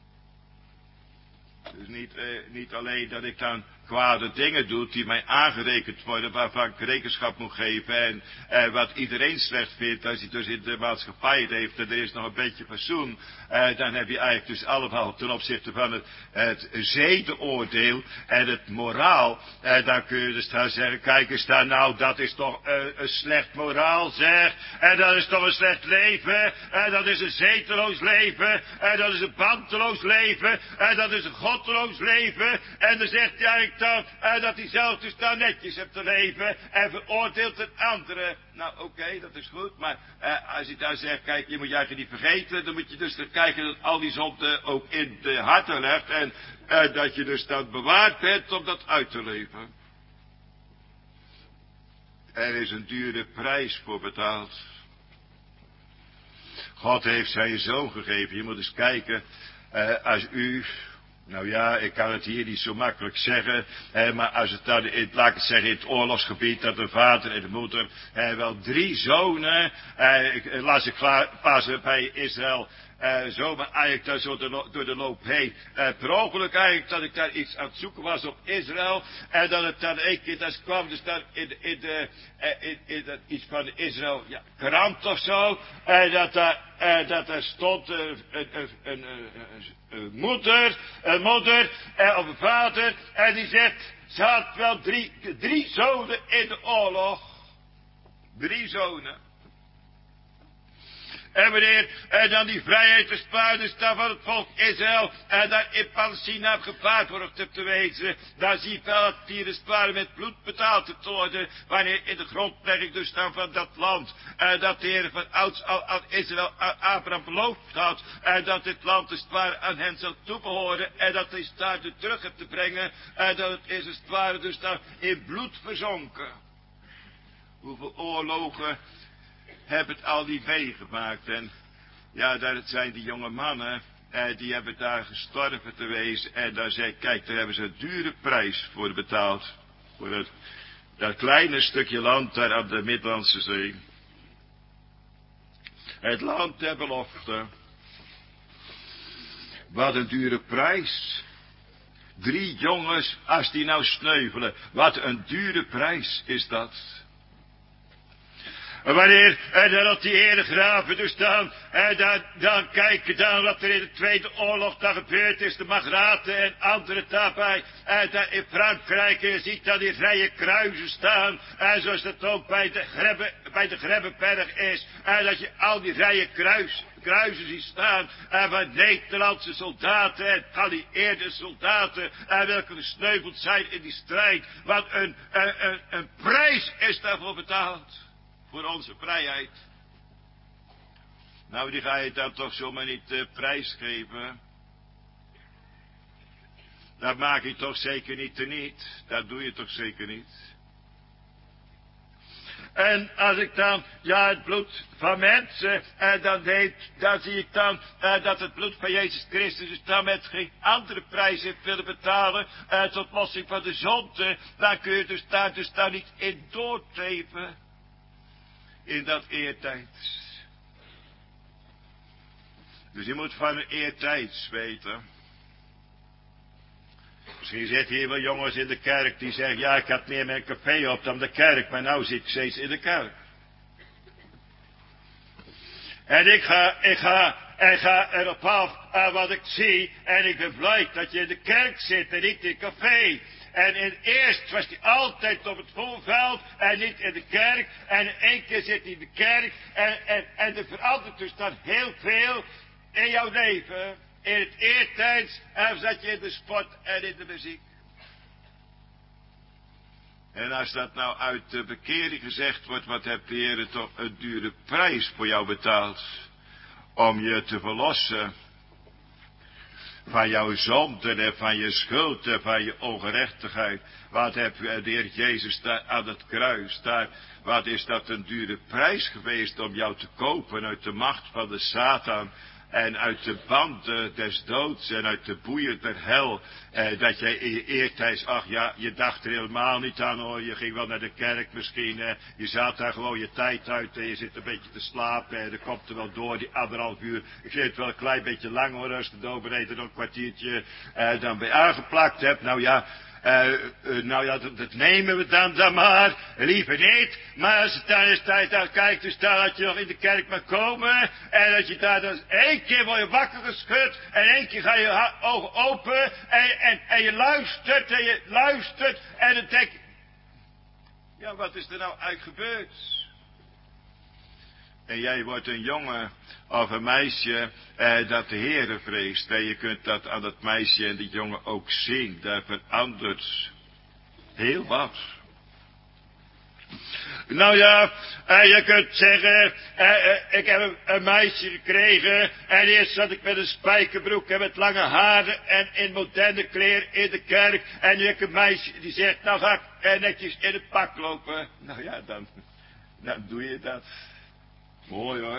Dus niet alleen dat ik dan kwade dingen doe die mij aangerekend worden, waarvan ik rekenschap moet geven. En wat iedereen slecht vindt als hij dus in de maatschappij leeft en er is nog een beetje fatsoen. Dan heb je eigenlijk dus allemaal ten opzichte van het zedenoordeel en het moraal. Dan kun je dus daar zeggen, kijk eens daar nou, dat is toch een slecht moraal zeg. En dat is toch een slecht leven. En dat is een zedeloos leven. En dat is een bandeloos leven. En dat is een goddeloos leven. En dan zegt hij eigenlijk dan dat hij zelf dus daar netjes hebt te leven. En veroordeelt het andere. Nou oké, dat is goed. Maar als hij daar zegt, kijk, je moet je eigenlijk niet vergeten. Dan moet je dus kijken dat al die zonde ook in de harten legt. En dat je dus dan bewaard bent om dat uit te leven. Er is een dure prijs voor betaald. God heeft zijn zoon gegeven. Je moet eens kijken, als u, nou ja, ik kan het hier niet zo makkelijk zeggen, maar als het dan, laat ik het zeggen, in het oorlogsgebied, dat de vader en de moeder, wel 3 zonen, las ik pas bij Israël, zomaar eigenlijk daar zo door de loop heen. Per ongeluk eigenlijk dat ik daar iets aan het zoeken was op Israël. En dat het dan een keer dat kwam, dus daar in iets van Israël, ja, krant of zo. En dat daar stond een moeder of een vader. En die zegt, ze had wel drie zonen in de oorlog. 3 zonen. En wanneer dan die vrijheid verspaard is dan van het volk Israël en daar in Palestina gevaard wordt te wezen, dan zie je wel dat die verspaard met bloed betaald te worden, wanneer in de grondlegging dus dan van dat land, dat de Heer van ouds al aan Israël, aan Abraham beloofd had, dat dit land dus waar aan hen zal toebehoren en dat hij daar dus terug heeft te brengen, dat het is als het ware dus dan in bloed verzonken. Hoeveel oorlogen hebben het al niet meegemaakt. En ja, daar zijn die jonge mannen, die hebben daar gestorven te wezen. En daar zei, kijk, daar hebben ze een dure prijs voor betaald. Voor Dat kleine stukje land daar aan de Middellandse Zee. Het land der belofte. Wat een dure prijs. 3 jongens, als die nou sneuvelen. Wat een dure prijs is dat. En wanneer dat die heren graven dus dan kijken dan wat er in de Tweede Oorlog daar gebeurd is. De Magraten en anderen daarbij. Daar in Frankrijk je ziet dan die rijen kruisen staan. En zoals dat ook bij de Grebbeberg is. En dat je al die rijen kruisen ziet staan. En van Nederlandse soldaten en geallieerde soldaten. En welke gesneuveld zijn in die strijd. Wat een prijs is daarvoor betaald. Voor onze vrijheid. Nou, die ga je dan toch zomaar niet prijsgeven. Dat maak je toch zeker niet teniet. Dat doe je toch zeker niet. En als ik dan, het bloed van mensen, dan zie ik dan dat het bloed van Jezus Christus dus dan met geen andere prijs heeft willen betalen, tot lossing van de zonde, dan kun je dus daar niet in doorleven. In dat eertijd. Dus je moet van een eertijds weten. Misschien zitten hier wel jongens in de kerk die zeggen, ik had meer mijn café op dan de kerk, maar nou zit ik steeds in de kerk. En ik ga erop af wat ik zie en ik ben blij dat je in de kerk zit en niet in het café. En eerst was hij altijd op het voetbalveld en niet in de kerk. En in 1 keer zit hij in de kerk. En er verandert dus dan heel veel in jouw leven. In het eertijds zat je in de sport en in de muziek. En als dat nou uit de bekering gezegd wordt, wat heeft de Heer toch een dure prijs voor jou betaald. Om je te verlossen. Van jouw zonden en van je schuld en van je ongerechtigheid. Wat heb de Heer Jezus daar aan het kruis daar. Wat is dat een dure prijs geweest om jou te kopen uit de macht van de Satan. En uit de banden des doods en uit de boeien der hel. Dat jij in je eertijds, je dacht er helemaal niet aan hoor. Je ging wel naar de kerk misschien. Je zat daar gewoon je tijd uit en je zit een beetje te slapen. En dan komt er wel door die 1,5 uur. Ik vind het wel een klein beetje lang hoor. Als de dominee er nog een kwartiertje dan bij aangeplakt hebt. Dat nemen we dan maar. Liever niet. Maar als het dan is tijd dan kijkt, dus dan dat je nog in de kerk mag komen. En dat je daar dan 1 keer word je wakker geschud. En 1 keer ga je ogen open. En je luistert en je luistert. En dan denk je, wat is er nou eigenlijk gebeurd? En jij wordt een jongen of een meisje dat de Heere vreest. En je kunt dat aan dat meisje en die jongen ook zien. Daar verandert heel wat. Je kunt zeggen, ik heb een meisje gekregen. En eerst zat ik met een spijkerbroek en met lange haren en in moderne kleren in de kerk. En nu heb ik een meisje die zegt, nou ga ik netjes in het pak lopen. Dan doe je dat. Mooi hoor.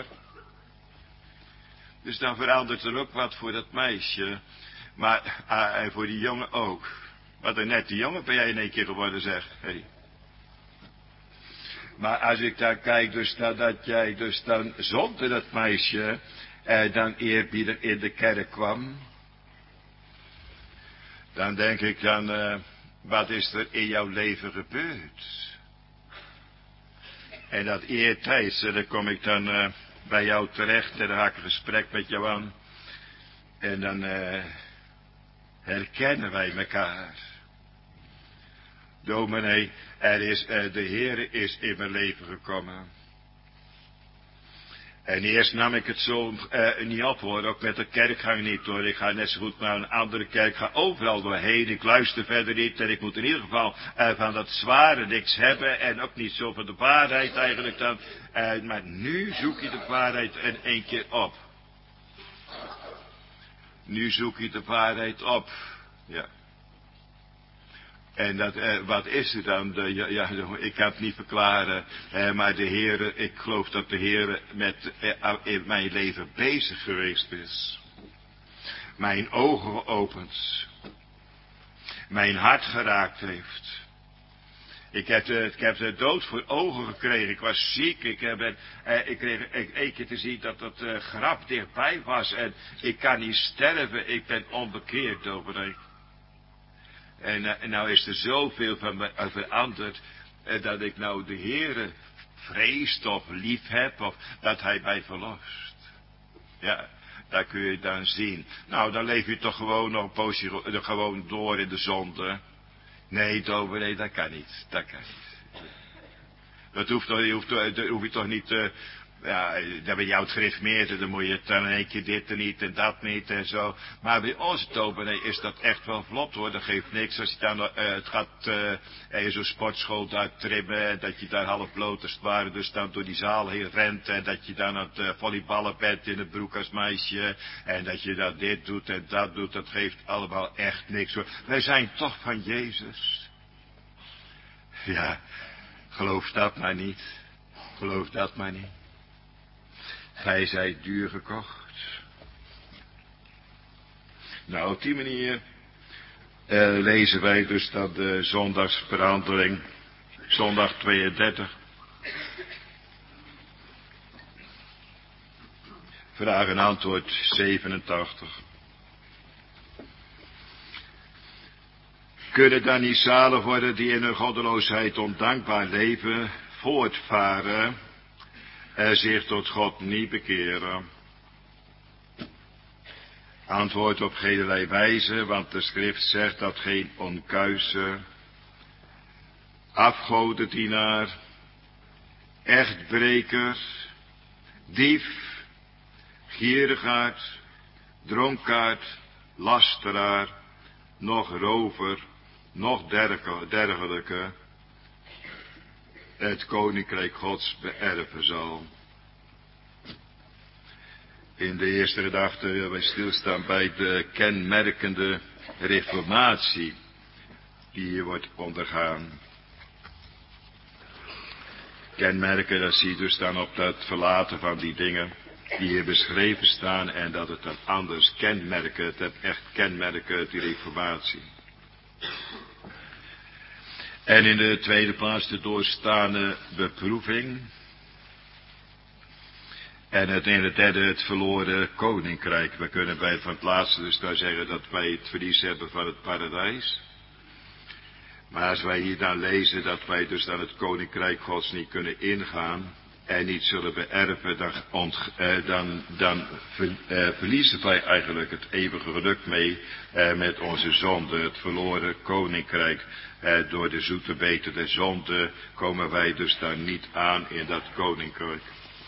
Dus dan verandert er ook wat voor dat meisje. Maar en voor die jongen ook. Wat een nette jongen ben jij in 1 keer geworden zeg. Hey. Maar als ik dan kijk dus dat jij dus dan zonder dat meisje dan eerbiedig in de kerk kwam. Dan denk ik dan, wat is er in jouw leven gebeurd? En dat eertijds, dan kom ik dan bij jou terecht en dan ga ik een gesprek met jou aan. En dan herkennen wij elkaar. Dominee, de Heere is in mijn leven gekomen. En eerst nam ik het zo niet op hoor, ook met de kerkgang niet hoor. Ik ga net zo goed naar een andere kerk, ga overal doorheen, ik luister verder niet. En ik moet in ieder geval van dat zware niks hebben en ook niet zo van de waarheid eigenlijk dan. Maar nu zoek je de waarheid in 1 keer op. Nu zoek je de waarheid op, ja. En wat is er dan? Ik kan het niet verklaren. Maar de Heere, ik geloof dat de Heere in mijn leven bezig geweest is. Mijn ogen geopend. Mijn hart geraakt heeft. Ik heb de dood voor ogen gekregen. Ik was ziek. Ik kreeg een keer te zien dat het graf dichtbij was. En ik kan niet sterven. Ik ben onbekeerd, dominee. En nou is er zoveel van me veranderd. Dat ik nou de Heere vreest of lief heb. Of dat hij mij verlost. Ja, daar kun je dan zien. Nou, dan leef je toch gewoon nog een poosje gewoon door in de zonde. Nee, dominee, dat kan niet. Dat kan niet. Dat hoef je toch niet. Ja, dan ben je oud gereformeerd, dan moet je dan een keer dit en niet en dat niet en zo. Maar bij ons dominee is dat echt wel vlot hoor. Dat geeft niks als je dan het gaat in zo'n sportschool daar trimmen. En dat je daar half bloot als het ware dus dan door die zaal heen rent. En dat je dan aan het volleyballen bent in het broek als meisje. En dat je dan dit doet en dat doet. Dat geeft allemaal echt niks hoor. Wij zijn toch van Jezus. Ja, geloof dat maar niet. Geloof dat maar niet. Gij zijt duur gekocht. Nou, op die manier lezen wij dus dat de zondagsverandering, zondag 32. Vraag en antwoord 87. Kunnen dan niet zalig worden die in hun goddeloosheid ondankbaar leven, voortvaren en zich tot God niet bekeren? Antwoord op geenerlei wijze, want de schrift zegt dat geen onkuise, afgodendienaar, echtbreker, dief, gierigaard, dronkaard, lasteraar, nog rover, nog dergelijke het koninkrijk Gods beërven zal. In de eerste gedachte willen wij stilstaan bij de kenmerkende reformatie die hier wordt ondergaan. Kenmerken, dat zie je dus dan op dat verlaten van die dingen die hier beschreven staan en dat het dan anders kenmerken, het heeft echt kenmerken die reformatie. En in de tweede plaats de doorstaande beproeving. En in het derde het verloren koninkrijk. We kunnen bij van het laatste dus daar zeggen dat wij het verlies hebben van het paradijs. Maar als wij hier dan lezen dat wij dus dan het koninkrijk Gods niet kunnen ingaan en niet zullen beërven, dan verliezen wij eigenlijk het eeuwige geluk mee met onze zonde, het verloren koninkrijk. Door de zoete beten der zonde komen wij dus daar niet aan in dat koninkrijk.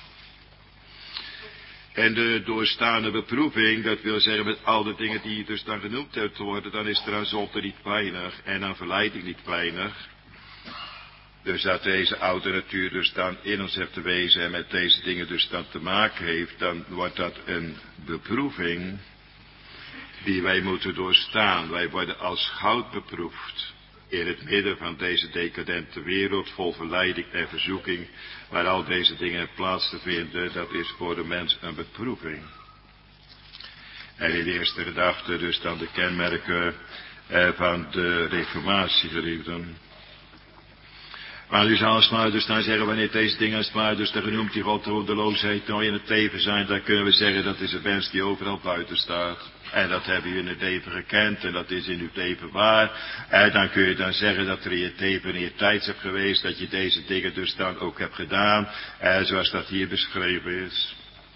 En de doorstaande beproeving, dat wil zeggen met al de dingen die dus dan genoemd hebt worden, dan is er aan zonde niet weinig en aan verleiding niet weinig. Dus dat deze oude natuur dus dan in ons heeft te wezen en met deze dingen dus dan te maken heeft, dan wordt dat een beproeving die wij moeten doorstaan. Wij worden als goud beproefd in het midden van deze decadente wereld vol verleiding en verzoeking, waar al deze dingen plaats te vinden, dat is voor de mens een beproeving. En in de eerste gedachte dus dan de kenmerken van de reformatie, geliefden. Maar u zal als maar dus dan zeggen, wanneer deze dingen als maar dus de genoemd die goddeloosheid nou in het leven zijn, dan kunnen we zeggen dat is een wens die overal buiten staat. En dat hebben u in het leven gekend en dat is in uw leven waar. En dan kun je dan zeggen dat er in je leven in je tijd hebt geweest, dat je deze dingen dus dan ook hebt gedaan, zoals dat hier beschreven is.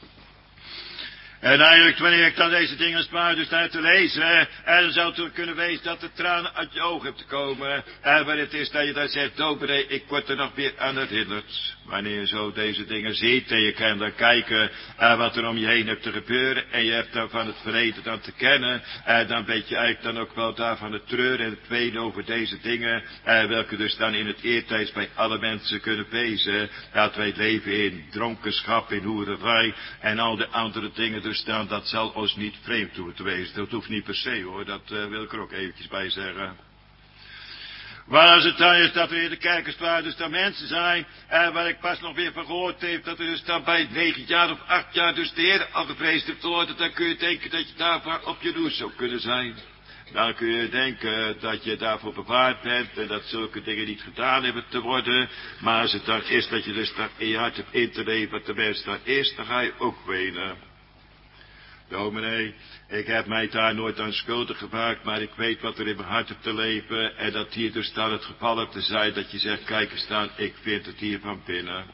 En eigenlijk, wanneer ik dan deze dingen als maar dus naar te lezen, dan zou het kunnen wezen dat de tranen uit je ogen hebt te komen. En wanneer het is dat je dan zegt, dominee, ik word er nog weer aan herinnerd. Wanneer je zo deze dingen ziet en je kan dan kijken wat er om je heen hebt te gebeuren. En je hebt dan van het verleden dan te kennen. Dan weet je eigenlijk dan ook wel daarvan het treuren en het wenen over deze dingen. Welke dus dan in het eertijds bij alle mensen kunnen wezen. Dat wij leven in dronkenschap, in hoererij en al de andere dingen dus dan, dat zal ons niet vreemd hoeven te wezen. Dat hoeft niet per se hoor, dat wil ik er ook eventjes bij zeggen. Maar als het dan is dat er in de kerkers waar dus dan mensen zijn, waar ik pas nog weer van gehoord heb, dat er dus dan bij 9 jaar of 8 jaar dus de Heer al gevreesd heeft worden, dan kun je denken dat je daarvan op je roes zou kunnen zijn. Dan kun je denken dat je daarvoor bewaard bent en dat zulke dingen niet gedaan hebben te worden. Maar als het dan is dat je dus daar in je hart hebt in te leven wat de mens daar is, dan ga je ook wenen. Dominee, ik heb mij daar nooit aan schuldig gemaakt, maar ik weet wat er in mijn hart op te leven. En dat hier dus dan het geval hebt te zijn dat je zegt, kijk eens dan, ik vind het hier van binnen.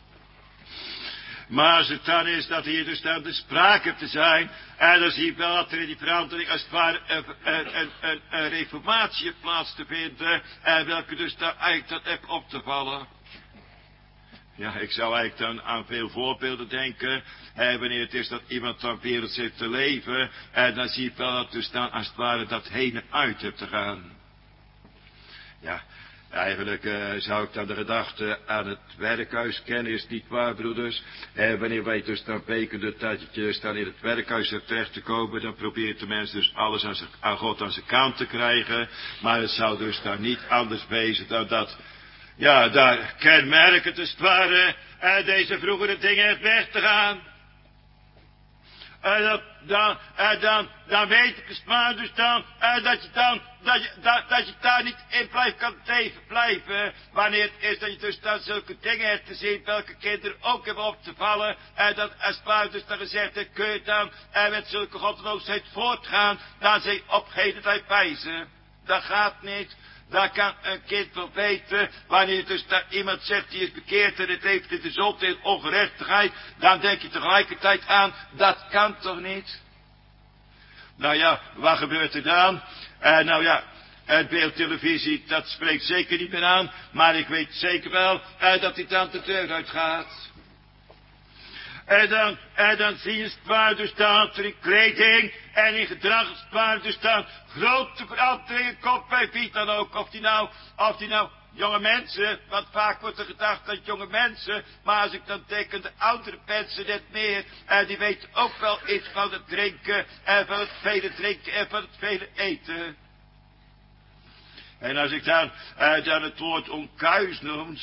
Maar als het dan is dat hier dus dan de sprake te zijn, en dan zie je wel dat er in die verandering als het ware een reformatie plaats te vinden, en welke dus daar eigenlijk dat heb op te vallen. Ja, ik zou eigenlijk dan aan veel voorbeelden denken, wanneer het is dat iemand dan werelds heeft te leven, en dan zie je wel dat dus dan als het ware dat heen en uit hebt te gaan. Ja. Eigenlijk zou ik dan de gedachte aan het werkhuis kennen, is niet waar, broeders. Wanneer wij dus dan rekenen dat je dus dan in het werkhuis hebt terecht te komen, dan probeert de mens dus alles aan God aan zijn kant te krijgen. Maar het zou dus dan niet anders wezen dan dat, ja, daar kenmerkend als het ware, deze vroegere dingen heeft weg te gaan. Dan weet ik het maar dus dan, dat je daar niet in kan blijven, wanneer het is dat je dus dan zulke dingen hebt te zien, welke kinderen ook hebben op te vallen, dat als het ware dus dan gezegd heeft, kun je dan met zulke goddeloosheid voortgaan, dan zij op heden tijd wijzen. Dat gaat niet. Daar kan een kind wel weten, wanneer dus daar iemand zegt die is bekeerd en het heeft in de zonde en ongerechtigheid, dan denk je tegelijkertijd aan, dat kan toch niet? Nou ja, wat gebeurt er dan? Nou ja, het beeldtelevisie, dat spreekt zeker niet meer aan, maar ik weet zeker wel dat hij dan de deur uitgaat. En dan zie je het waar dus dan in kleding en in gedrag het waar dus dan grote veranderingen komt bij wie dan ook. Of die nou jonge mensen, want vaak wordt er gedacht dat jonge mensen, maar als ik dan denk aan de oudere mensen net meer, die weten ook wel iets van het drinken en van het vele drinken en van het vele eten. En als ik dan het woord onkuis noem.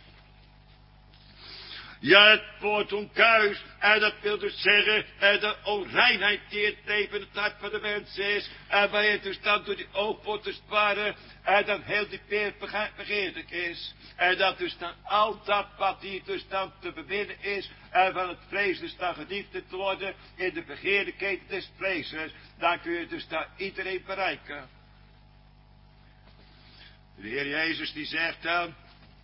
Ja, het woord onkuis, en dat wil dus zeggen, de onreinheid die het leven het hart van de mens is, en waar je dus dan door die oogpot als het ware, en dan heel die peer begeerlijk is. En dat dus dan al dat wat hier dus dan te beminnen is, en van het vlees dus dan gediend te worden, in de begeerlijkheid des vleeses, dan kun je dus daar iedereen bereiken. De Heer Jezus die zegt dan,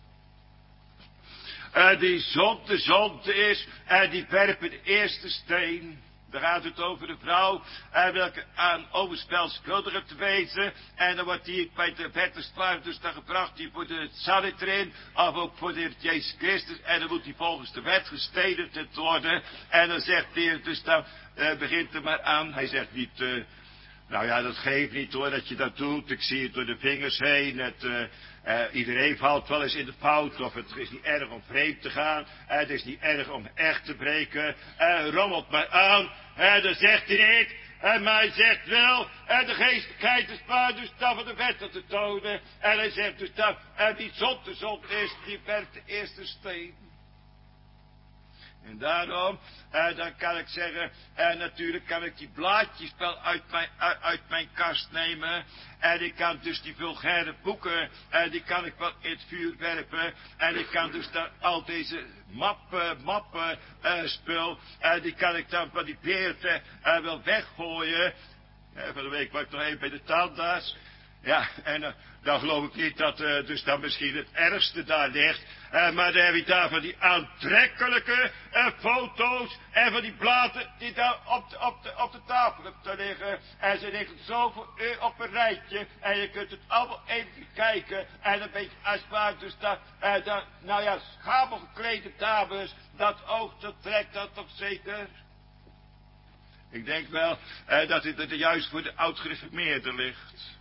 die zonde is, die werpen de eerste steen. Daar gaat het over de vrouw, welke aan overspel schuldig heeft te wezen. En dan wordt die bij de wetensklaar dus dan gebracht, die voor de Sanhedrin, of ook voor de Heer Jezus Christus. En dan moet die volgens de wet gestenigd worden. En dan zegt de Heer dus dan, begint er maar aan. Hij zegt niet, nou ja, dat geeft niet hoor, dat je dat doet. Ik zie het door de vingers heen. Iedereen valt wel eens in de fout. Of het is niet erg om vreemd te gaan. Het is niet erg om echt te breken. Rommelt maar aan. Dan zegt hij niet. Maar hij zegt wel. De geestelijkheid is maar dus dan van de wet te tonen. En hij zegt dus dat. Die zonde is. Die werpt de eerste steen. En daarom, dan kan ik zeggen, natuurlijk kan ik die blaadjes wel uit mijn kast nemen. En ik kan dus die vulgaire boeken, die kan ik wel in het vuur werpen. En ik kan dus dan al deze mappen spul, die kan ik dan van die beerten wel weggooien. Van de week was ik nog even bij de tandarts. Ja, en dan geloof ik niet dat dus dan misschien het ergste daar ligt. Maar dan heb je daar van die aantrekkelijke foto's en van die bladen die daar op de tafel hebben te liggen. En ze liggen zo voor u op een rijtje. En je kunt het allemaal even bekijken. En een beetje als het ware dus dat nou ja, schamel geklede dames, dat oog, dat trekt dat toch zeker. Ik denk wel dat dit er juist voor de oud-gereformeerden ligt.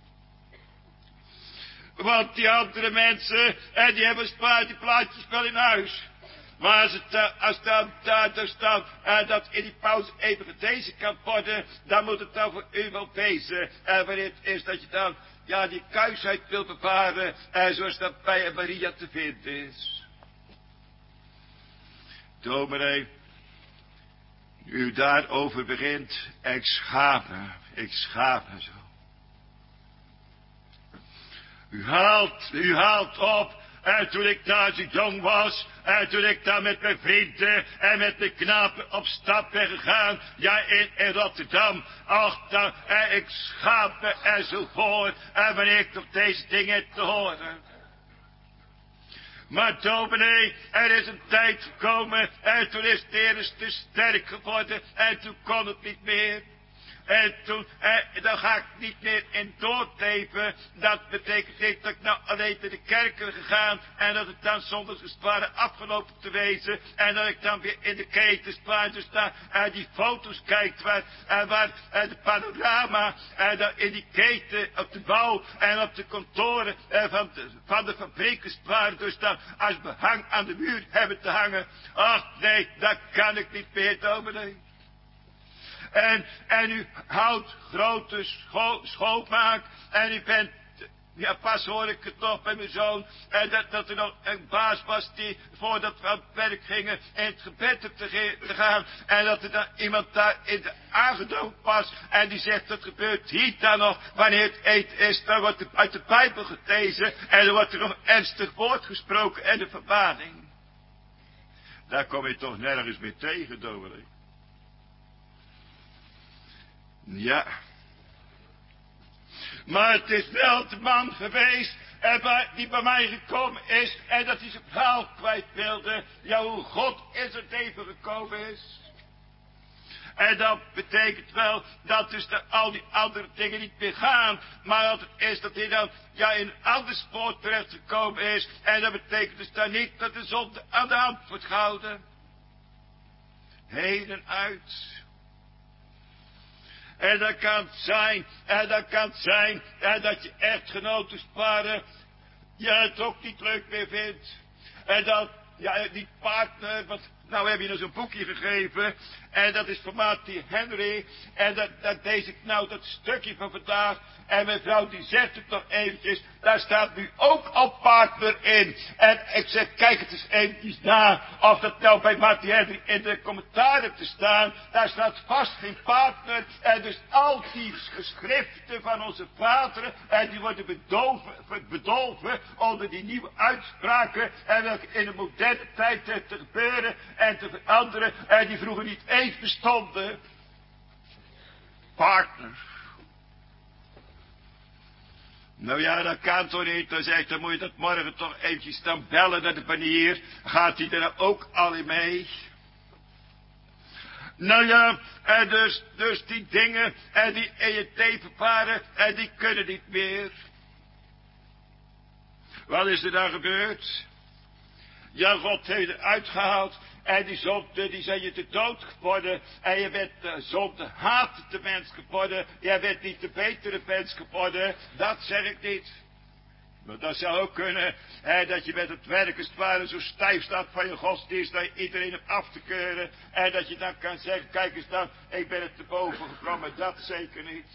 Want die andere mensen, die hebben die plaatjes wel in huis. Maar als dan daar dus dan, dat in die pauze even gelezen kan worden, dan moet het dan voor u wel wezen. Wanneer het is dat je dan, ja, die kuisheid wil bewaren, zoals dat bij Maria te vinden is. Dominee, u daarover begint, ik schaam me zo. U haalt op. En toen ik daar zo jong was, en toen ik daar met mijn vrienden en met de knapen op stap ben gegaan, ja, in Rotterdam, ach, ik schaam me er zo voor, en wanneer ik nog deze dingen te horen. Maar dominee, er is een tijd gekomen, en toen is de Heer te sterk geworden, en toen kon het niet meer. En toen, dan ga ik niet meer in doorteven. Dat betekent niet dat ik nou alleen naar de kerk ben gegaan. En dat het dan zondags waren afgelopen te wezen. En dat ik dan weer in de ketens waar dus daar die foto's kijkt. Waar de panorama in die keten op de bouw en op de kantoren van de fabrieken waar dus dan als behang aan de muur hebben te hangen. Ach nee, dat kan ik niet meer, dominee. En u houdt grote schoonmaak. En u bent, ja, pas hoor ik het nog bij mijn zoon. En dat er nog een baas was die, voordat we aan het werk gingen, in het gebed te gaan. En dat er dan iemand daar in de aangedoken was. En die zegt, dat gebeurt hier dan nog. Wanneer het eten is, dan wordt er uit de Bijbel gelezen. En dan wordt er nog een ernstig woord gesproken en de vermaning. Daar kom je toch nergens meer tegen, dominee. Ja. Maar het is wel de man geweest die bij mij gekomen is en dat hij zijn verhaal kwijt wilde. Ja, hoe God in zijn leven gekomen is. En dat betekent wel dat dus al die andere dingen niet meer gaan. Maar dat het is dat hij dan ja in een ander spoor terecht gekomen is. En dat betekent dus dan niet dat de zonde aan de hand wordt gehouden. Heen en uit. En dat kan zijn, dat je echtgenoten sparen, ja, het ook niet leuk meer vindt. En dat, ja, die partner, want nou heb je dus een boekje gegeven, en dat is van Martin Henry, en dat lees ik nou dat stukje van vandaag, en mijn vrouw die zegt het nog eventjes, daar staat nu ook al partner in. En ik zeg, kijk het eens eventjes na, of dat nou bij Martin Henry in de commentaren te staan, daar staat vast geen partner, en dus al die geschriften van onze vaderen, en die worden bedolven onder die nieuwe uitspraken, en welke in de moderne tijd te gebeuren en te veranderen, en die vroeger niet eens bestonden. Partner. Nou ja, dat kan toch niet. Dan zegt, dan moet je dat morgen toch eventjes dan bellen naar de banier. Gaat hij er ook al in mee? Nou ja, en dus die dingen, en die EET-verparen, en die kunnen niet meer. Wat is er dan gebeurd? Ja, God heeft het uitgehaald. En die zonde, die zijn je te dood geworden. En je bent de zonde hatende mens geworden. Jij bent niet de betere mens geworden. Dat zeg ik niet. Maar dat zou ook kunnen. Dat je met het werk als het ware zo stijf staat van je godsdienst. Dat je iedereen hebt af te keuren. En dat je dan kan zeggen, kijk eens dan, ik ben er te boven gekomen. Dat zeker niet.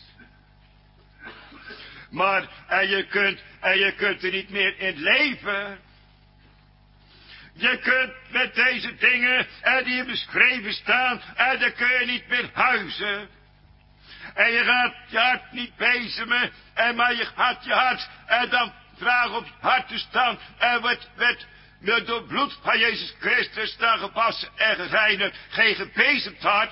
Maar, en je kunt er niet meer in leven. Je kunt met deze dingen, die hier beschreven staan, dan kun je niet meer huizen. En je gaat je hart niet bezemen, maar je gaat je hart, dan vragen op je hart te staan, wordt door het bloed van Jezus Christus dan gewassen en gereinigd, geen gebezemd hart.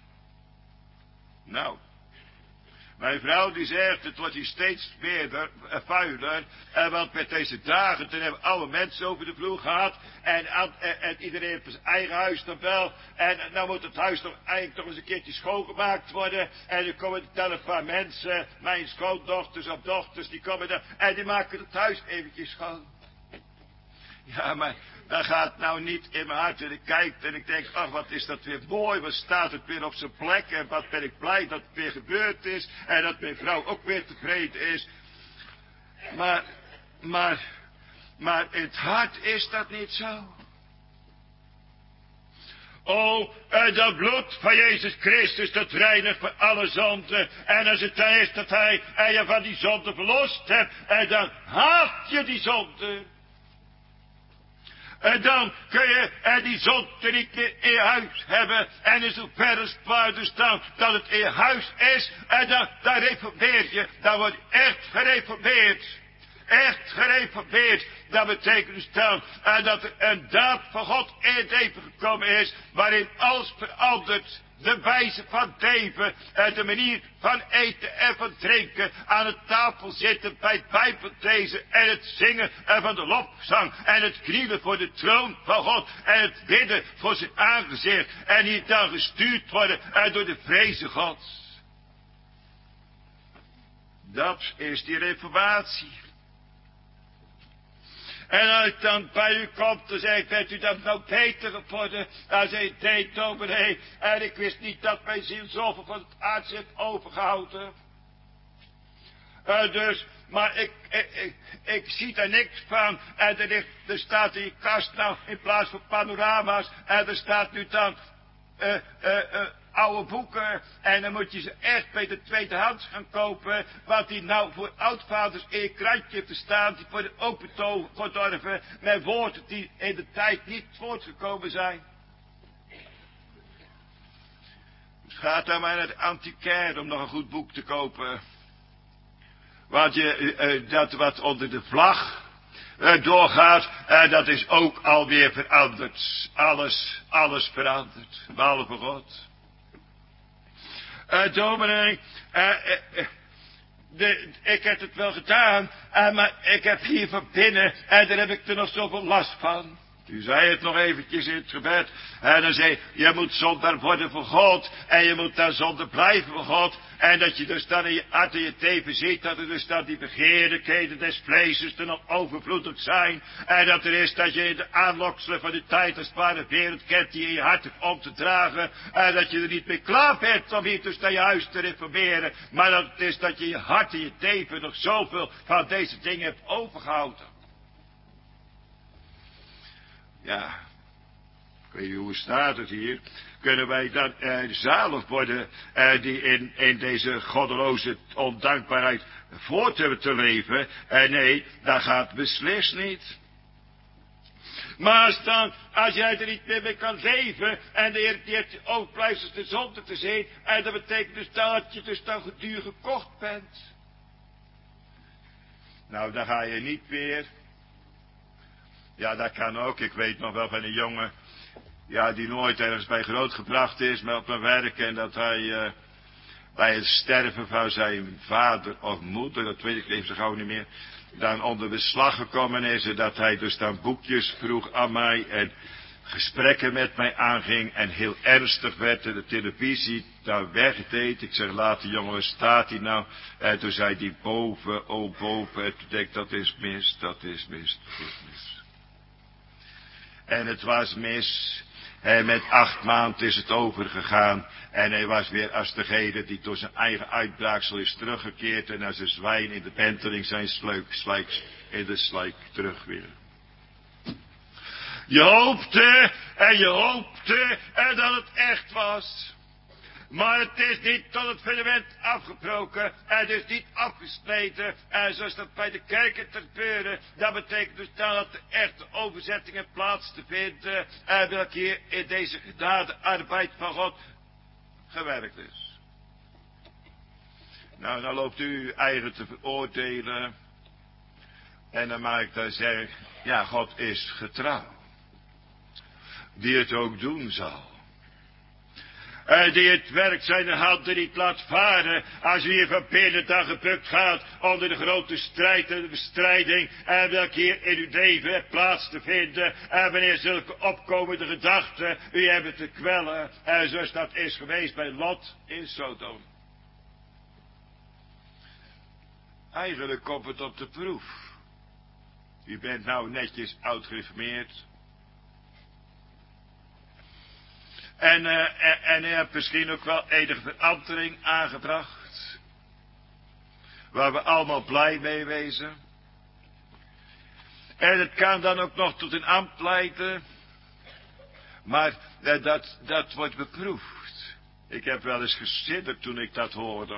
Nou. Mijn vrouw die zegt, het wordt hier steeds meer vuiler. Want met deze dagen, toen hebben alle mensen over de vloer gehad. En iedereen heeft zijn eigen huis dan wel. En nou moet het huis toch eigenlijk toch eens een keertje schoongemaakt worden. En er komen dan een paar mensen, mijn schoondochters of dochters, die komen dan. En die maken het huis eventjes schoon. Ja, maar dat gaat nou niet in mijn hart. En ik kijk en ik denk, ach, wat is dat weer mooi. Wat staat het weer op zijn plek. En wat ben ik blij dat het weer gebeurd is. En dat mijn vrouw ook weer tevreden is. Maar in het hart is dat niet zo. Oh, dat bloed van Jezus Christus, dat reinigt voor alle zonden. En als het dan is dat hij je van die zonde verlost hebt, en dan haat je die zonde. En dan kun je die zonde niet meer in je huis hebben. En in zover als het buiten staan dat het in je huis is. En dan reformeer je. Dan word je echt gereformeerd. echt gereformeerd. Dat betekent dus dan dat er een daad van God in het leven gekomen is, waarin alles verandert. De wijze van leven, de manier van eten en van drinken, aan de tafel zitten bij het Bijbellezen en het zingen van de lofzang en het knielen voor de troon van God en het bidden voor zijn aangezicht en hier dan gestuurd worden door de vreze Gods. Dat is die reformatie. En als ik dan bij u komt, dan zeg ik, bent u dat nou beter geworden? Dan zeg ik, nee, dominee, en ik wist niet dat mijn ziel zoveel van het aardse heeft overgehouden. Maar ik zie daar niks van. En er staat in je kast nou, in plaats van panorama's, en er staat nu dan oude boeken. En dan moet je ze echt bij de tweedehands gaan kopen. Wat die nou voor oudvaders in je krantje te staan. Die worden opgedorven met woorden die in de tijd niet voortgekomen zijn. Ga dan maar naar de antiquaire om nog een goed boek te kopen. Want dat wat onder de vlag doorgaat, dat is ook alweer veranderd. Alles veranderd. Behalve God. Dominee, ik heb het wel gedaan, maar ik heb hier van binnen, en daar heb ik er nog zoveel last van. U zei het nog eventjes in het gebed, en dan zei je moet zondaar worden voor God, en je moet dan zondaar blijven voor God, en dat je dus dan in je hart en je teven ziet, dat er dus dan die begeerlijkheden des vleesjes er nog overvloedig zijn, en dat er is dat je in de aanlokselen van de tijd als het ware wereld kent die in je hart hebt om te dragen, en dat je er niet mee klaar bent om hier dus naar je huis te reformeren, maar dat het is dat je in je hart en je teven nog zoveel van deze dingen hebt overgehouden. Ja, ik weet niet hoe staat het hier. Kunnen wij dan zalig worden die in deze goddeloze ondankbaarheid voort hebben te leven? Nee, dat gaat beslist niet. Maar als jij er niet meer mee kan leven en de Heer die heeft je overblijfsels de zonde te zien, en dat betekent dus dat je dus dan gedurig gekocht bent. Nou, dan ga je niet meer. Ja, dat kan ook. Ik weet nog wel van een jongen, ja, die nooit ergens bij grootgebracht is, maar op een werk, en dat hij bij het sterven van zijn vader of moeder, dat weet ik even zo gauw niet meer, dan onder beslag gekomen is, en dat hij dus dan boekjes vroeg aan mij en gesprekken met mij aanging en heel ernstig werd en de televisie daar wegdeed. Ik zeg, later jongen, waar staat hij nou? En toen zei hij boven, oh boven, en toen denk ik, dat is mis, dat is mis, dat is mis. En het was mis. En met 8 maanden is het overgegaan. En hij was weer als degene die door zijn eigen uitbraaksel is teruggekeerd. En als een zwijn in de penteling zijn slijk in de slijk terug weer. Je hoopte en dat het echt was. Maar het is niet tot het fundament afgebroken. Het is niet afgesneden. En zoals dat bij de kerken te gebeuren. Dat betekent dus dan dat de echte overzettingen plaats te vinden. En welke hier in deze gedane arbeid van God gewerkt is. Nou, dan loopt u eigen te veroordelen. En dan mag ik dan zeggen. Ja, God is getrouw. Die het ook doen zal. Die het werk zijn handen niet laat varen, als u hier van binnen dan gebukt gaat onder de grote strijd en de bestrijding, en welke hier in uw leven hebt plaats te vinden, en wanneer zulke opkomende gedachten u hebben te kwellen, en zoals dat is geweest bij Lot in Sodom. Eigenlijk komt het op de proef. U bent nou netjes oud gereformeerd. En u hebt misschien ook wel enige verandering aangebracht. Waar we allemaal blij mee wezen. En het kan dan ook nog tot een ambt leiden. Maar dat wordt beproefd. Ik heb wel eens gesidderd toen ik dat hoorde.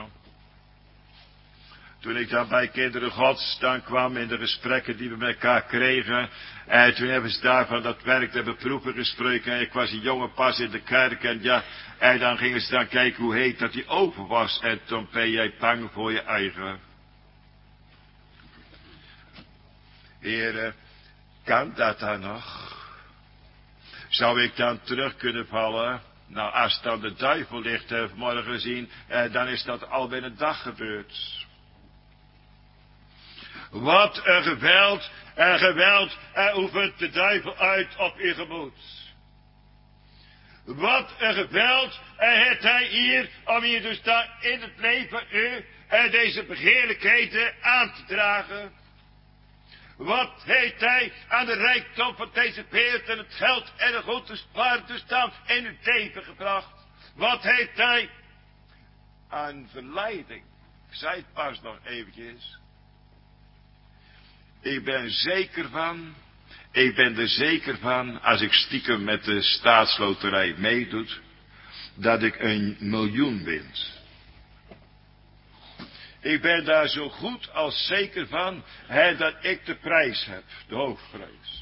Toen ik dan bij Kinderen Gods dan kwam in de gesprekken die we met elkaar kregen. En toen hebben ze daarvan dat werk der beproeven gesproken. En ik was een jonge pas in de kerk. En ja, en dan gingen ze dan kijken hoe heet dat die over was. En toen ben jij bang voor je eigen. Heere, kan dat dan nog? Zou ik dan terug kunnen vallen? Nou, als dan de duivel ligt vanmorgen gezien, dan is dat al binnen een dag gebeurd. Wat een geweld oefent de duivel uit op uw gemoed. Wat een geweld heeft hij hier, om hier dus daar in het leven u deze begeerlijkheden aan te dragen. Wat heeft hij aan de rijkdom van deze wereld en het geld en de goed te sparen te staan in uw leven gebracht? Wat heeft hij aan verleiding? Ik zei het pas nog eventjes. Ik ben er zeker van, als ik stiekem met de staatsloterij meedoet, dat ik 1 miljoen win. Ik ben daar zo goed als zeker van, dat ik de prijs heb, de hoofdprijs.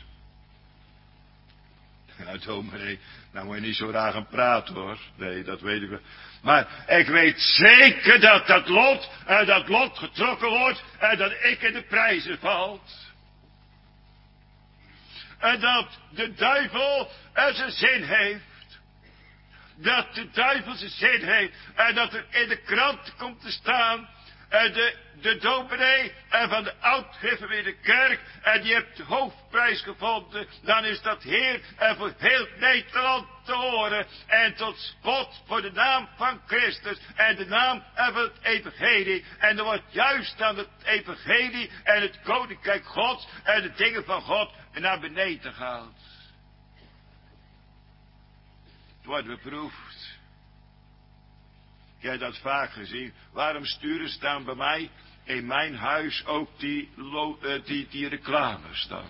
Ja, dominee, nou moet je niet zo raar gaan praten hoor. Nee, dat weet ik wel. Maar ik weet zeker dat lot getrokken wordt en dat ik in de prijzen valt. En dat de duivel zijn zin heeft. Dat de duivel zijn zin heeft. En dat er in de krant komt te staan. De dominee van de oud-gereformeerde kerk. En die heeft de hoofdprijs gevonden. Dan is dat Heer voor heel Nederland te horen. En tot spot voor de naam van Christus. En de naam van het evangelie. En er wordt juist aan het evangelie en het koninkrijk Gods. En de dingen van God naar beneden gehaald. Het wordt beproefd. Ik heb dat vaak gezien. Waarom sturen ze dan bij mij in mijn huis ook die reclames dan?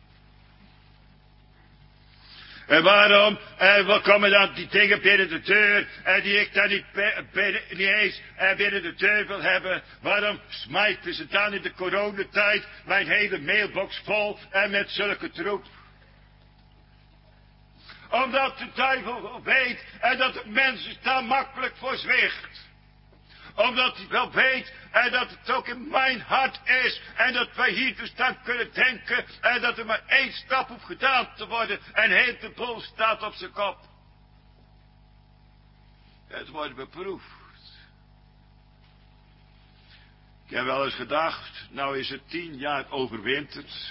En waarom wat komen dan die dingen binnen de deur en die ik dan niet eens binnen de deur wil hebben? Waarom smijten ze dan in de coronatijd mijn hele mailbox vol en met zulke troep? Omdat de duivel weet en dat de mens daar makkelijk voor zwicht. Omdat hij wel weet en dat het ook in mijn hart is. En dat wij hier dus dan kunnen denken. En dat er maar 1 stap hoeft gedaan te worden. En heel de boel staat op zijn kop. Het wordt beproefd. Ik heb wel eens gedacht. Nou is het 10 jaar overwinterd.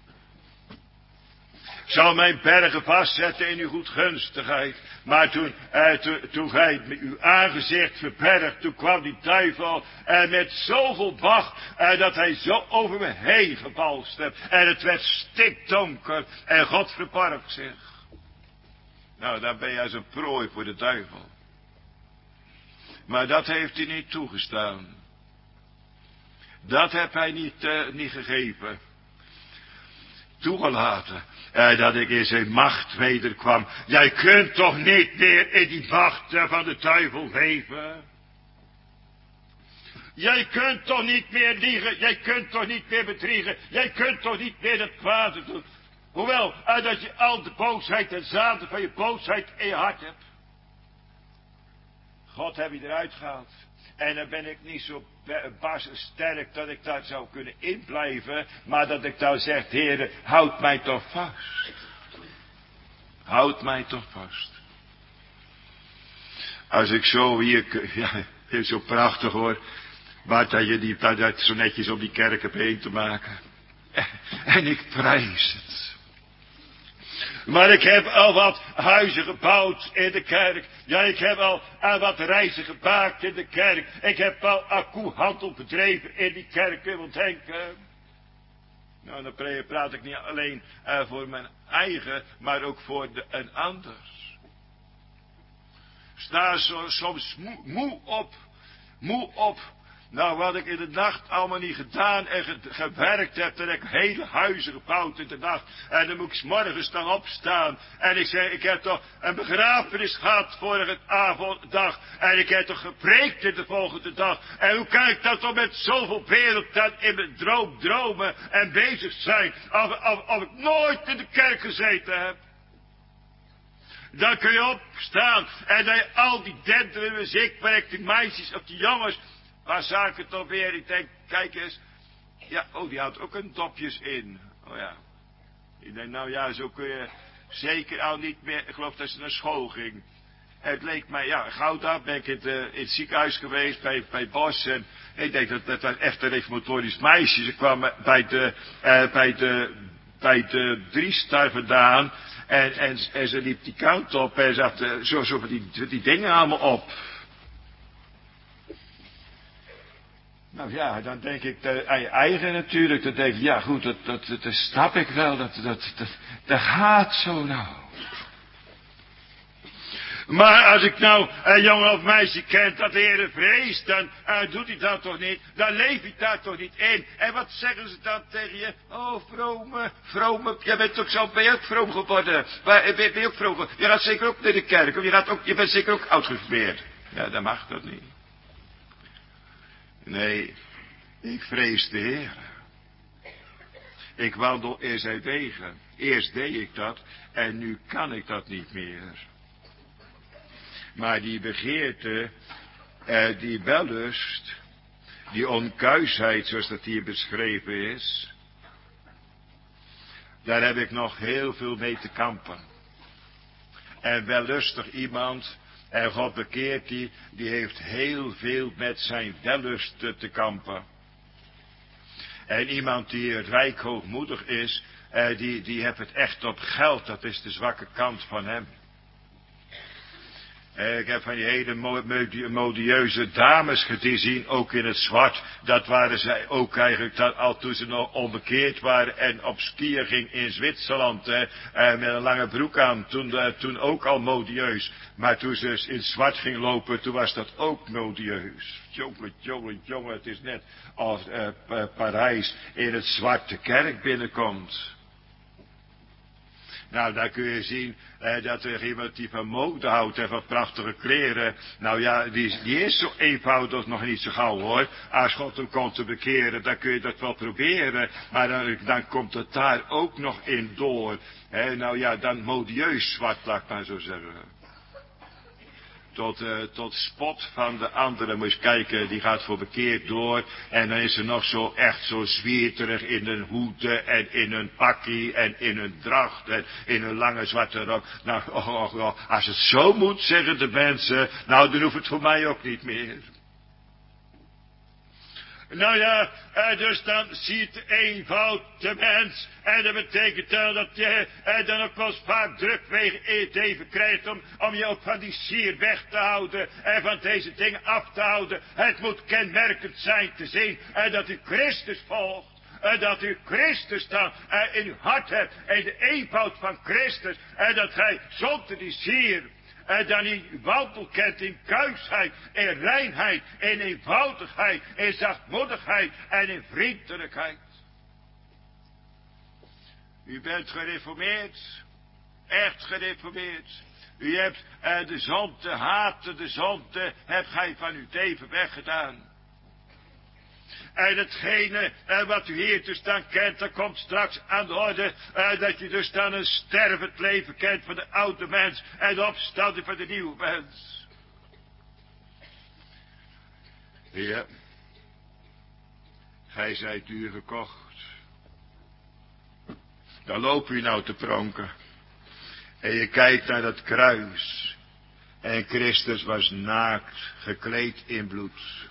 Zal mijn bergen vastzetten in uw goedgunstigheid. Maar toen gij uw aangezicht verbergt, toen kwam die duivel met zoveel macht dat hij zo over me heen gebalst heeft. En het werd stikdonker en God verborg zich. Nou, dan ben je als een prooi voor de duivel. Maar dat heeft hij niet toegestaan. Dat heb hij niet gegeven. Toegelaten. Dat ik in zijn macht wederkwam. Jij kunt toch niet meer in die macht van de duivel leven? Jij kunt toch niet meer liegen? Jij kunt toch niet meer bedriegen? Jij kunt toch niet meer dat kwade doen? Hoewel, dat je al de boosheid en zaden van je boosheid in je hart hebt. God heb je eruit gehaald. En dan ben ik niet zo bas en sterk dat ik daar zou kunnen inblijven. Maar dat ik daar zeg, Heere, houd mij toch vast. Houd mij toch vast. Als ik zo hier, ja, is zo prachtig hoor. Maar dat je dat zo netjes om die kerk hebt heen te maken. En ik prijs het. Maar ik heb al wat huizen gebouwd in de kerk. Ja, ik heb al wat reizen gemaakt in de kerk. Ik heb al koehandel bedreven in die kerk. Je wilt denken. Nou, dan praat ik niet alleen voor mijn eigen, maar ook voor een ander. Sta soms moe op. Nou, wat ik in de nacht allemaal niet gedaan en gewerkt heb, dat ik hele huizen gebouwd in de nacht. En dan moet ik 's morgens dan opstaan. En ik zeg, ik heb toch een begrafenis gehad vorige avonddag. En ik heb toch gepreekt in de volgende dag. En hoe kan ik dan toch met zoveel wereld dan in mijn dromen en bezig zijn, of ik nooit in de kerk gezeten heb? Dan kun je opstaan en dan je al die denderen muziek werkt, die meisjes of die jongens. Waar zag ik het toch weer? Ik denk, kijk eens. Ja, oh, die houdt ook een dopjes in. Oh ja. Ik denk, nou ja, zo kun je zeker al niet meer, ik geloof dat ze naar school ging. Het leek mij, ja, gauw daar ben ik in het ziekenhuis geweest, bij Bos. En ik denk dat was echt een reformatorisch meisje. Ze kwam bij de Driestar vandaan. En ze liep die kant op en ze had zo van die dingen allemaal op. Nou ja, dan denk ik aan je eigen natuurlijk. Dan denk ik, ja goed, dat snap ik wel. Dat gaat zo nou. Maar als ik nou een jongen of meisje kent dat de Heere vreest, dan doet hij dat toch niet. Dan leef je daar toch niet in. En wat zeggen ze dan tegen je? Oh, vrome, jij bent toch zo, ben je ook vroom geworden? Ben je ook vroom geworden? Je gaat zeker ook naar de kerk, of je bent zeker ook uitgeveerd. Ja, dan mag dat niet. Nee, ik vrees de Heer. Ik wandel in zijn wegen. Eerst deed ik dat en nu kan ik dat niet meer. Maar die begeerte, die wellust, die onkuisheid zoals dat hier beschreven is, daar heb ik nog heel veel mee te kampen. En wellustig iemand, en God bekeert die heeft heel veel met zijn wellust te kampen. En iemand die rijk hoogmoedig is, die heeft het echt op geld, dat is de zwakke kant van hem. Ik heb van die hele modieuze dames gezien, ook in het zwart. Dat waren zij ook eigenlijk al toen ze nog onbekeerd waren en op skiën ging in Zwitserland. Met een lange broek aan, toen ook al modieus. Maar toen ze in het zwart ging lopen, toen was dat ook modieus. Jongen, het is net als Parijs in het zwart de kerk binnenkomt. Nou, daar kun je zien dat er iemand die van mode houdt en van prachtige kleren. Nou ja, die is zo eenvoudig nog niet zo gauw hoor. Als God hem komt te bekeren, dan kun je dat wel proberen. Maar dan komt het daar ook nog in door. Nou ja, dan modieus zwart, laat ik maar zo zeggen. Tot spot van de anderen. Moet je kijken, die gaat voor bekeerd door. En dan is ze nog zo echt zo zwieterig in een hoede en in een pakkie en in een dracht en in een lange zwarte rok. Nou, als het zo moet, zeggen de mensen, nou dan hoeft het voor mij ook niet meer. Nou ja, dus dan ziet de eenvoud de mens. En dat betekent dan dat je dan ook wel eens vaak druk het even krijgt om je ook van die sier weg te houden. En van deze dingen af te houden. Het moet kenmerkend zijn te zien dat u Christus volgt. Dat u Christus dan in uw hart hebt. En de eenvoud van Christus. En dat gij zonder die sier. Dan in wandel kent in kuisheid, in reinheid, in eenvoudigheid, in zachtmoedigheid en in vriendelijkheid. U bent gereformeerd, echt gereformeerd. U hebt de zonde, haten de zonde, hebt gij van uw leven weggedaan. En hetgene wat u hier dus dan kent, dat komt straks aan de orde, dat je dus dan een stervend leven kent van de oude mens en de opstanding van de nieuwe mens. Ja, gij zijt duur gekocht. Dan loop u nou te pronken. En je kijkt naar dat kruis. En Christus was naakt, gekleed in bloed.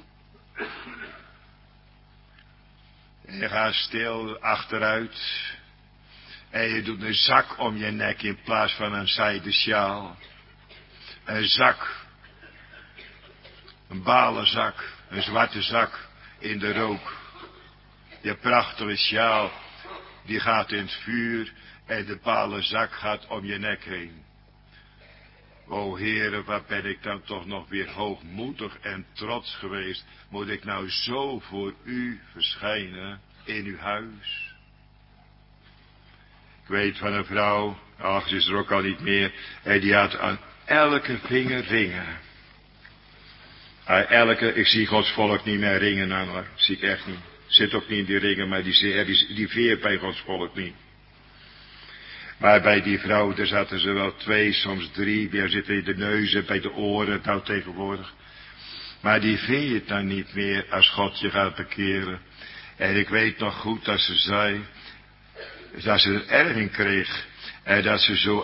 En je gaat stil achteruit. En je doet een zak om je nek in plaats van een zijden sjaal. Een zak. Een balen zak. Een zwarte zak in de rook. Je prachtige sjaal. Die gaat in het vuur. En de balen zak gaat om je nek heen. O Heere, wat ben ik dan toch nog weer hoogmoedig en trots geweest. Moet ik nou zo voor u verschijnen in uw huis? Ik weet van een vrouw, ach, ze is er ook al niet meer. En die had aan elke vinger ringen. Ik zie Gods volk niet meer ringen aan haar. Zie ik echt niet. Zit ook niet in die ringen, maar die veer bij Gods volk niet. Maar bij die vrouw, daar zaten ze wel 2, soms 3. Weer zitten in de neuzen, bij de oren, nou tegenwoordig. Maar die vind je dan niet meer als God je gaat bekeren. En ik weet nog goed dat ze zei, dat ze er erg in kreeg. Dat ze zo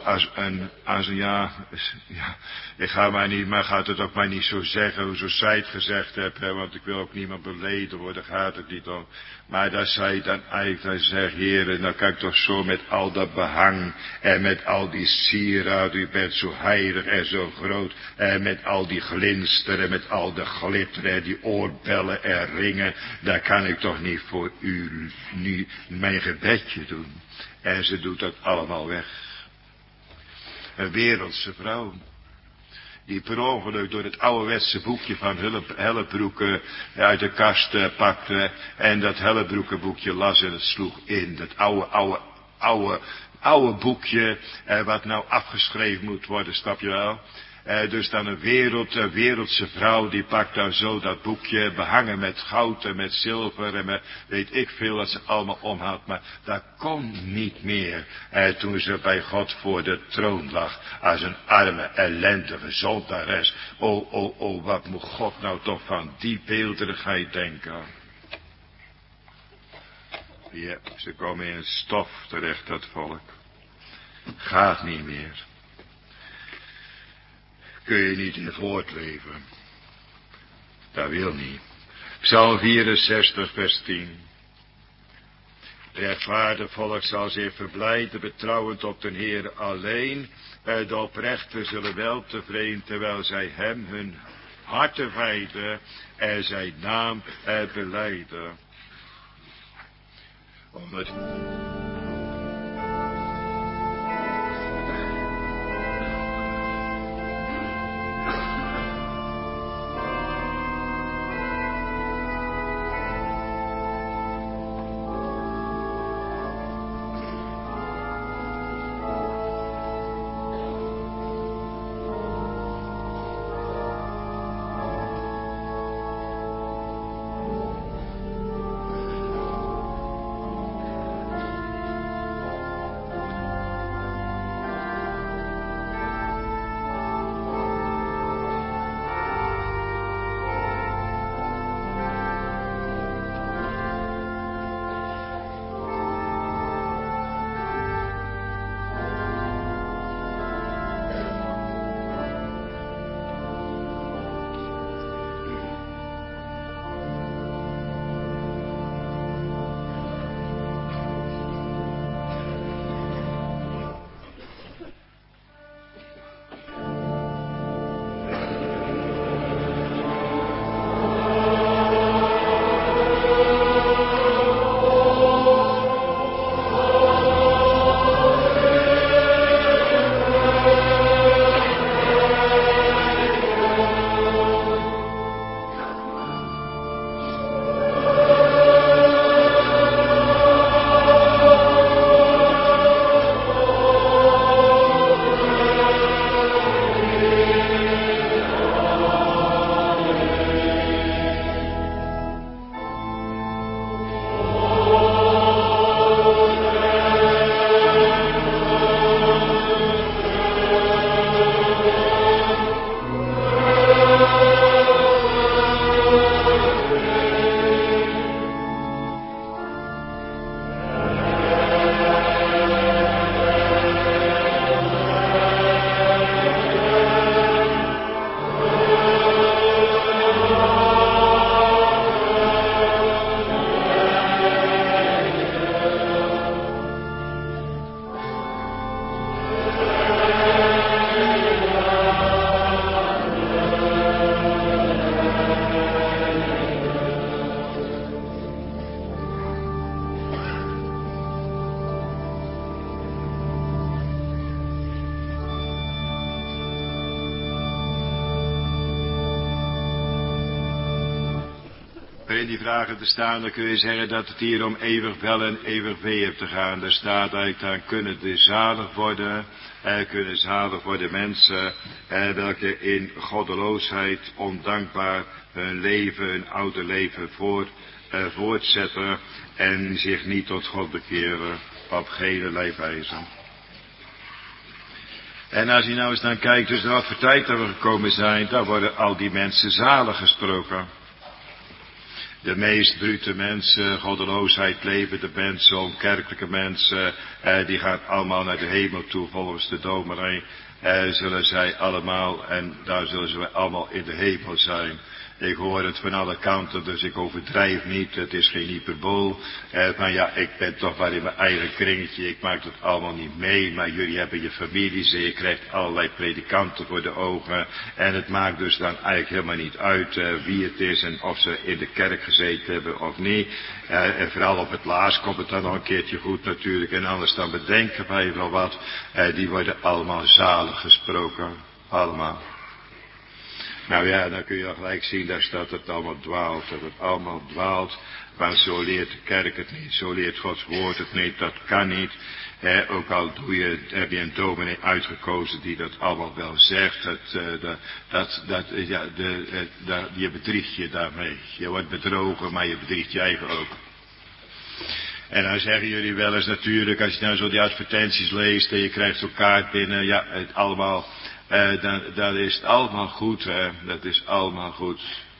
ik gaat het ook maar niet zo zeggen, zoals zij het gezegd heeft, want ik wil ook niemand beleden worden, gaat het niet om. Maar dat zij dan eigenlijk zegt, Heere, nou kan ik toch zo met al dat behang, en met al die sieraden, u bent zo heilig en zo groot, en met al die glinster, en met al de glitter, en die oorbellen en ringen, daar kan ik toch niet voor u nu mijn gebedje doen. En ze doet dat allemaal weg. Een wereldse vrouw. Die per ongeluk door het ouderwetse boekje van Hellebroek uit de kast pakte. En dat Hellebroekenboekje las en het sloeg in. Dat oude boekje wat nou afgeschreven moet worden, snap je wel? Dus dan een wereldse vrouw die pakt dan zo dat boekje behangen met goud en met zilver en met weet ik veel wat ze allemaal omhaalt. Maar dat kon niet meer toen ze bij God voor de troon lag als een arme ellendige zondares. Wat moet God nou toch van die beelderigheid denken? Ja, ze komen in stof terecht, dat volk. Gaat niet meer. Kun je niet in voortleven. Dat wil niet. Psalm 64 vers 10. Rechtvaardig volk zal zich verblijden, betrouwend op de Heer alleen. De oprechten zullen wel tevreden, terwijl zij hem hun harten wijden en zijn naam belijden. Om het... In die vragen te staan, dan kun je zeggen dat het hier om eeuwig wel en eeuwig wee hebt te gaan. Daar staat eigenlijk, dan kunnen de zalig worden mensen welke in goddeloosheid ondankbaar hun leven, hun oude leven voortzetten en zich niet tot God bekeren op geen wijze. En als je nou eens dan kijkt, dus wat voor tijd dat we gekomen zijn, dan worden al die mensen zalig gesproken. de meest brute mensen, goddeloosheid levende mensen, onkerkelijke mensen, die gaan allemaal naar de hemel toe volgens de dominee. Zullen zij allemaal, en daar zullen ze allemaal in de hemel zijn. Ik hoor het van alle kanten, dus ik overdrijf niet, het is geen hyperbool. Maar ja, ik ben toch maar in mijn eigen kringetje, ik maak het allemaal niet mee. Maar jullie hebben je families en je krijgt allerlei predikanten voor de ogen. En het maakt dus dan eigenlijk helemaal niet uit wie het is en of ze in de kerk gezeten hebben of niet. En vooral op het laatst komt het dan nog een keertje goed natuurlijk. En anders dan bedenken wij wel wat. Die worden allemaal zalig gesproken. Allemaal. Nou ja, dan kun je al gelijk zien dat het allemaal dwaalt. Dat het allemaal dwaalt. Want zo leert de kerk het niet. Zo leert Gods woord het niet. Dat kan niet. Ook al heb je een dominee uitgekozen die dat allemaal wel zegt. Je bedriegt je daarmee. Je wordt bedrogen, maar je bedriegt je eigen ook. En dan zeggen jullie wel eens natuurlijk, als je nou zo die advertenties leest en je krijgt zo'n kaart binnen, ja, het allemaal, dan is het allemaal goed, hè. Dat is allemaal goed.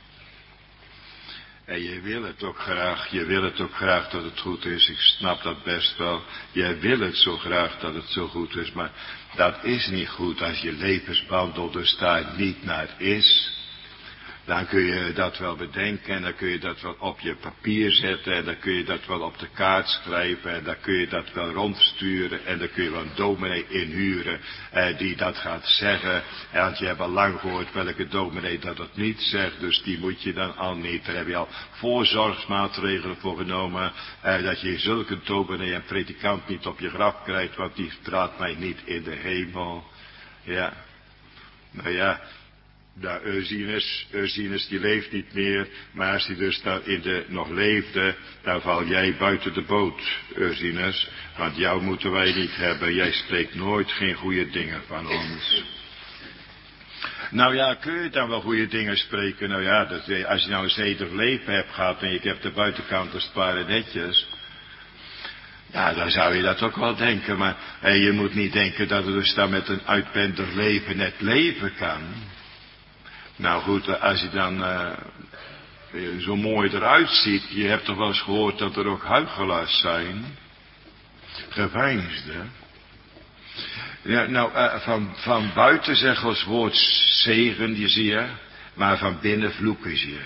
En je wil het ook graag dat het goed is. Ik snap dat best wel. Jij wil het zo graag dat het zo goed is, maar dat is niet goed als je levenswandel dus daar niet naar is. Dan kun je dat wel bedenken en dan kun je dat wel op je papier zetten en dan kun je dat wel op de kaart schrijven en dan kun je dat wel rondsturen en dan kun je wel een dominee inhuren die dat gaat zeggen. Want je hebt al lang gehoord welke dominee dat het niet zegt, dus die moet je dan al niet. Daar heb je al voorzorgsmaatregelen voor genomen dat je zulke dominee en predikant niet op je graf krijgt, want die praat mij niet in de hemel. Ja, nou ja. Nou, Ursinus die leeft niet meer, maar als hij dus dan nog leefde, dan val jij buiten de boot, Ursinus. Want jou moeten wij niet hebben, jij spreekt nooit geen goede dingen van ons. Nou ja, kun je dan wel goede dingen spreken? Nou ja, als je nou een zedig leven hebt gehad en je hebt de buitenkant als het ware netjes. Ja, dan zou je dat ook wel denken, maar je moet niet denken dat het dus dan met een uitwendig leven net leven kan. Nou goed, als je dan zo mooi eruit ziet, je hebt toch wel eens gehoord dat er ook huichelaars zijn, geveinsden. Ja, nou, van buiten zegt Gods woord zegen je ze, maar van binnen vloeken ze.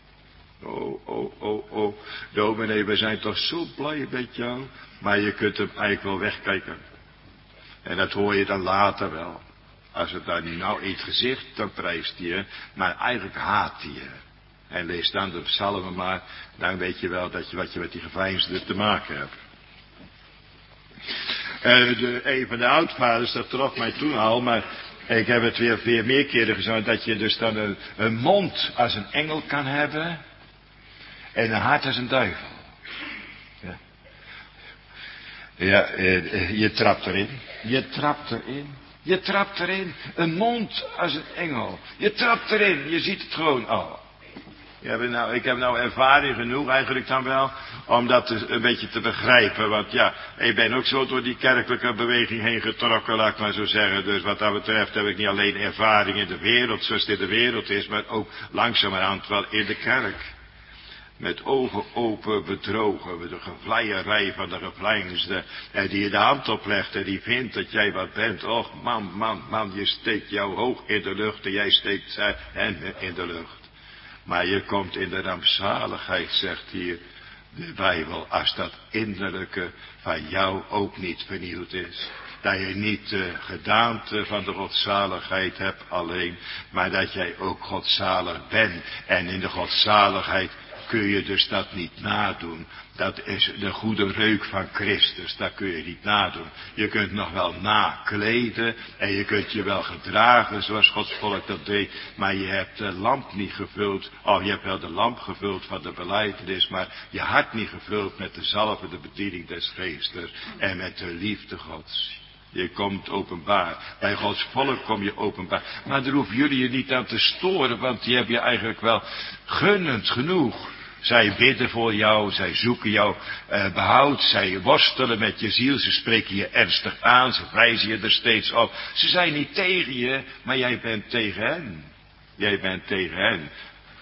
Oh, dominee, we zijn toch zo blij met jou, maar je kunt hem eigenlijk wel wegkijken. En dat hoor je dan later wel. Als het daar niet nou in het gezicht, dan prijst hij je, maar eigenlijk haat hij je. En lees dan de psalmen maar, dan weet je wel dat wat je met die geveinsden te maken hebt. Een van de oudvaders, dat trof mij toen al, maar ik heb het weer meer keren gezegd, dat je dus dan een mond als een engel kan hebben en een hart als een duivel. Ja, je trapt erin. Je trapt erin. Een mond als een engel. Je trapt erin. Je ziet het gewoon al. Ik heb nou ervaring genoeg eigenlijk dan wel. Om dat een beetje te begrijpen. Want ja, ik ben ook zo door die kerkelijke beweging heen getrokken, laat ik maar zo zeggen. Dus wat dat betreft heb ik niet alleen ervaring in de wereld, zoals het in de wereld is. Maar ook langzamerhand wel in de kerk. Met ogen open bedrogen, met de gevleierij van de gevleinsde, die je de hand oplegt en die vindt dat jij wat bent. Och man, je steekt jou hoog in de lucht en jij steekt hen in de lucht. Maar je komt in de rampzaligheid, zegt hier de Bijbel, als dat innerlijke van jou ook niet vernieuwd is. Dat je niet de gedaante van de godzaligheid hebt alleen, maar dat jij ook godzalig bent. En in de godzaligheid kun je dus dat niet nadoen. Dat is de goede reuk van Christus. Dat kun je niet nadoen. Je kunt nog wel nakleden. En je kunt je wel gedragen zoals Gods volk dat deed. Maar je hebt de lamp niet gevuld. Oh, je hebt wel de lamp gevuld van de belijdenis. Maar je hart niet gevuld met de zalvende bediening des geestes. En met de liefde Gods. Je komt openbaar. Bij Gods volk kom je openbaar. Maar daar hoeven jullie je niet aan te storen. Want die heb je eigenlijk wel gunnend genoeg. Zij bidden voor jou, zij zoeken jou behoud, zij worstelen met je ziel, ze spreken je ernstig aan, ze wijzen je er steeds op. Ze zijn niet tegen je, maar jij bent tegen hen. Jij bent tegen hen.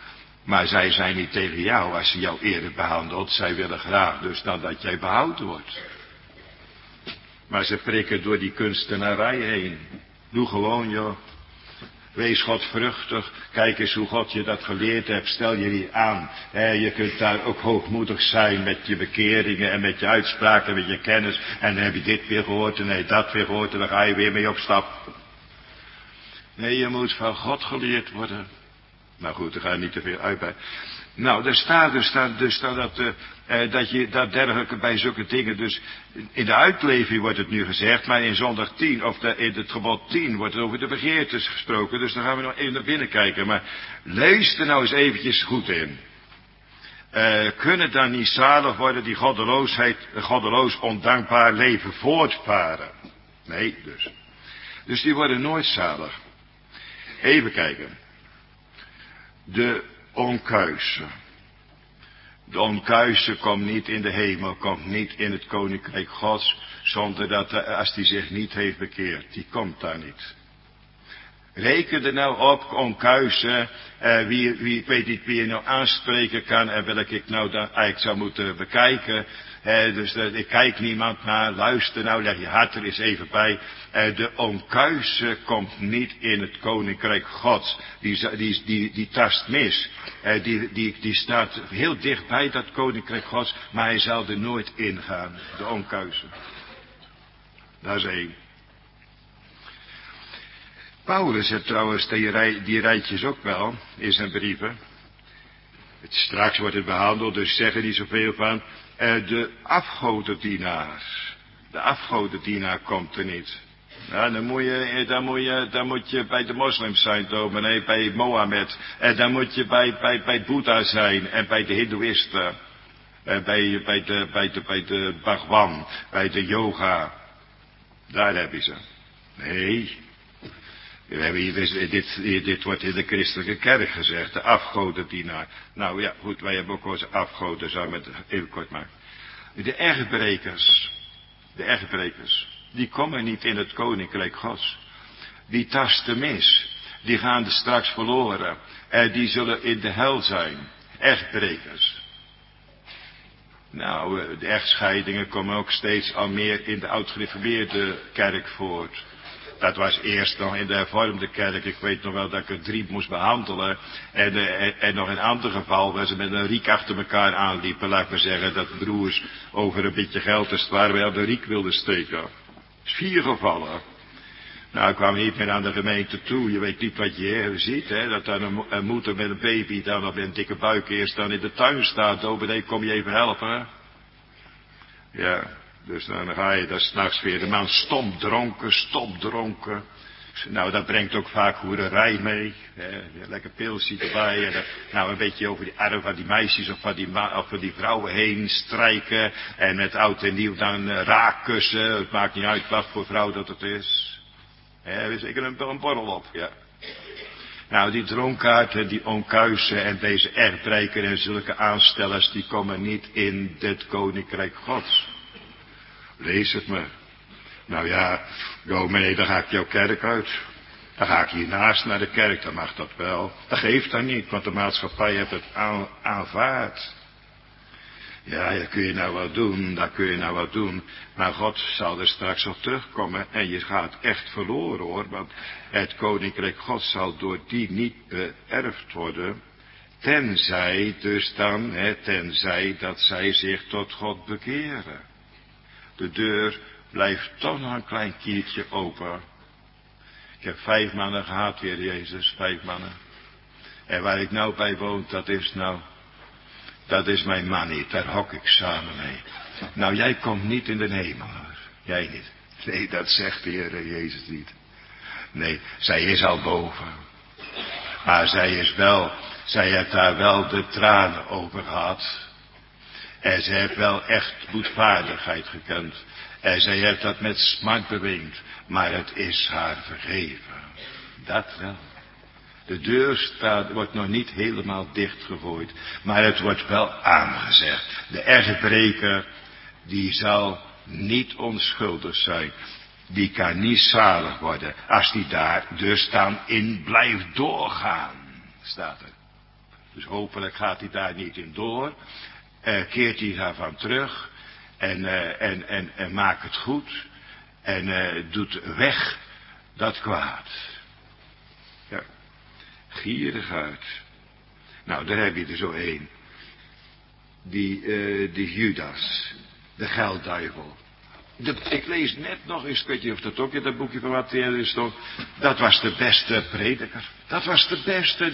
Maar zij zijn niet tegen jou als ze jou eerlijk behandelt. Zij willen graag dus dan dat jij behouden wordt. Maar ze prikken door die kunstenarij heen. Doe gewoon, joh. Wees godvruchtig. Kijk eens hoe God je dat geleerd hebt. Stel je niet aan. Je kunt daar ook hoogmoedig zijn met je bekeringen en met je uitspraken en met je kennis. En dan heb je dit weer gehoord en dat weer gehoord en dan ga je weer mee op stap. Nee, je moet van God geleerd worden. Nou goed, daar ga je niet te veel uit bij. Nou, er staat dus dat je dat dergelijke bij zulke dingen, dus in de uitleving wordt het nu gezegd, maar in zondag 10, of in het gebod 10 wordt het over de begeertes gesproken, dus dan gaan we nog even naar binnen kijken, maar lees er nou eens eventjes goed in. Kunnen dan niet zalig worden die goddeloos ondankbaar leven voortvaren? Nee, dus. Dus die worden nooit zalig. Even kijken. De onkuise. De onkuise komt niet in de hemel, komt niet in het koninkrijk Gods, zonder dat als die zich niet heeft bekeerd, die komt daar niet. Reken er nou op, onkuise, ik weet niet wie je nou aanspreken kan en welke ik nou dan eigenlijk zou moeten bekijken. Dus ik kijk niemand naar, luister nou, leg je hart er eens even bij. De onkuise komt niet in het koninkrijk Gods. Die tast mis. Die staat heel dicht bij dat koninkrijk Gods, maar hij zal er nooit ingaan. De onkuise. Dat is één. Paulus heeft trouwens die rijtjes ook wel in zijn brieven. Straks wordt het behandeld, dus zeg er niet zoveel van. De afgodendienaar. De afgodendienaar komt er niet. Nou, dan moet je bij de moslims zijn, dominee, bij Mohammed. En dan moet je bij Boeddha zijn en bij de hindoeïsten. Bij de Bhagwan, bij de yoga. Daar heb je ze. Nee. We hebben hier, dit wordt in de christelijke kerk gezegd, de afgodendienaar. Nou ja, goed, wij hebben ook wel eens afgoden, zou ik het even kort maken. De ergbrekers, die komen niet in het koninkrijk Gods. Die tasten mis, die gaan er straks verloren. Die zullen in de hel zijn, ergbrekers. Nou, de echtscheidingen komen ook steeds al meer in de oud-gereformeerde kerk voort. Dat was eerst nog in de hervormde kerk. Ik weet nog wel dat ik er 3 moest behandelen. En nog in een ander geval waar ze met een riek achter elkaar aanliepen. Laat ik maar zeggen dat broers over een beetje geld als het ware bij de riek wilden steken. 4 gevallen. Nou, ik kwam niet meer aan de gemeente toe. Je weet niet wat je ziet, hè. Dat dan een moeder met een baby dan op een dikke buik eerst dan in de tuin staat. Dominee, kom je even helpen, hè? Ja. Dus dan ga je daar 's nachts weer de man stopdronken. Nou, dat brengt ook vaak hoererij mee. Lekker pilsje erbij. En nou, een beetje over die arm van die meisjes of van die vrouwen heen strijken. En met oud en nieuw dan raakkussen. Het maakt niet uit wat voor vrouw dat het is. We zeker een borrel op, ja. Nou, die dronkaarden, die onkuisen en deze ergbreker en zulke aanstellers, die komen niet in het koninkrijk Gods. Lees het me. Nou ja, dominee, dan ga ik jouw kerk uit. Dan ga ik hiernaast naar de kerk, dan mag dat wel. Dat geeft dan niet, want de maatschappij heeft het aanvaard. Ja, dat kun je nou wel doen. Maar God zal er straks op terugkomen en je gaat echt verloren, hoor. Want het koninkrijk God zal door die niet beërfd worden. Tenzij dat zij zich tot God bekeren. De deur blijft toch nog een klein kiertje open. Ik heb 5 mannen gehad, Heer Jezus, 5 mannen. En waar ik nou bij woon, dat is mijn man niet, daar hok ik samen mee. Nou, jij komt niet in de hemel, hoor. Jij niet. Nee, dat zegt de Heer Jezus niet. Nee, zij is al boven. Maar zij heeft daar wel de tranen over gehad. En zij heeft wel echt boetvaardigheid gekend. En zij heeft dat met smart beweend. Maar het is haar vergeven. Dat wel. De deur wordt nog niet helemaal dichtgegooid. Maar het wordt wel aangezegd. De ergbreker, die zal niet onschuldig zijn. Die kan niet zalig worden. Als die daar dus dan in blijft doorgaan. Staat er. Dus hopelijk gaat hij daar niet in door. Keert hij daarvan terug. En maakt het goed. En doet weg dat kwaad. Ja. Gierigheid. Nou, daar heb je er zo één. Die Judas. De geldduivel. Ik lees net nog eens, ik weet niet of dat ook in dat boekje van Matthäus stond. Dat was de beste prediker. Dat was de beste,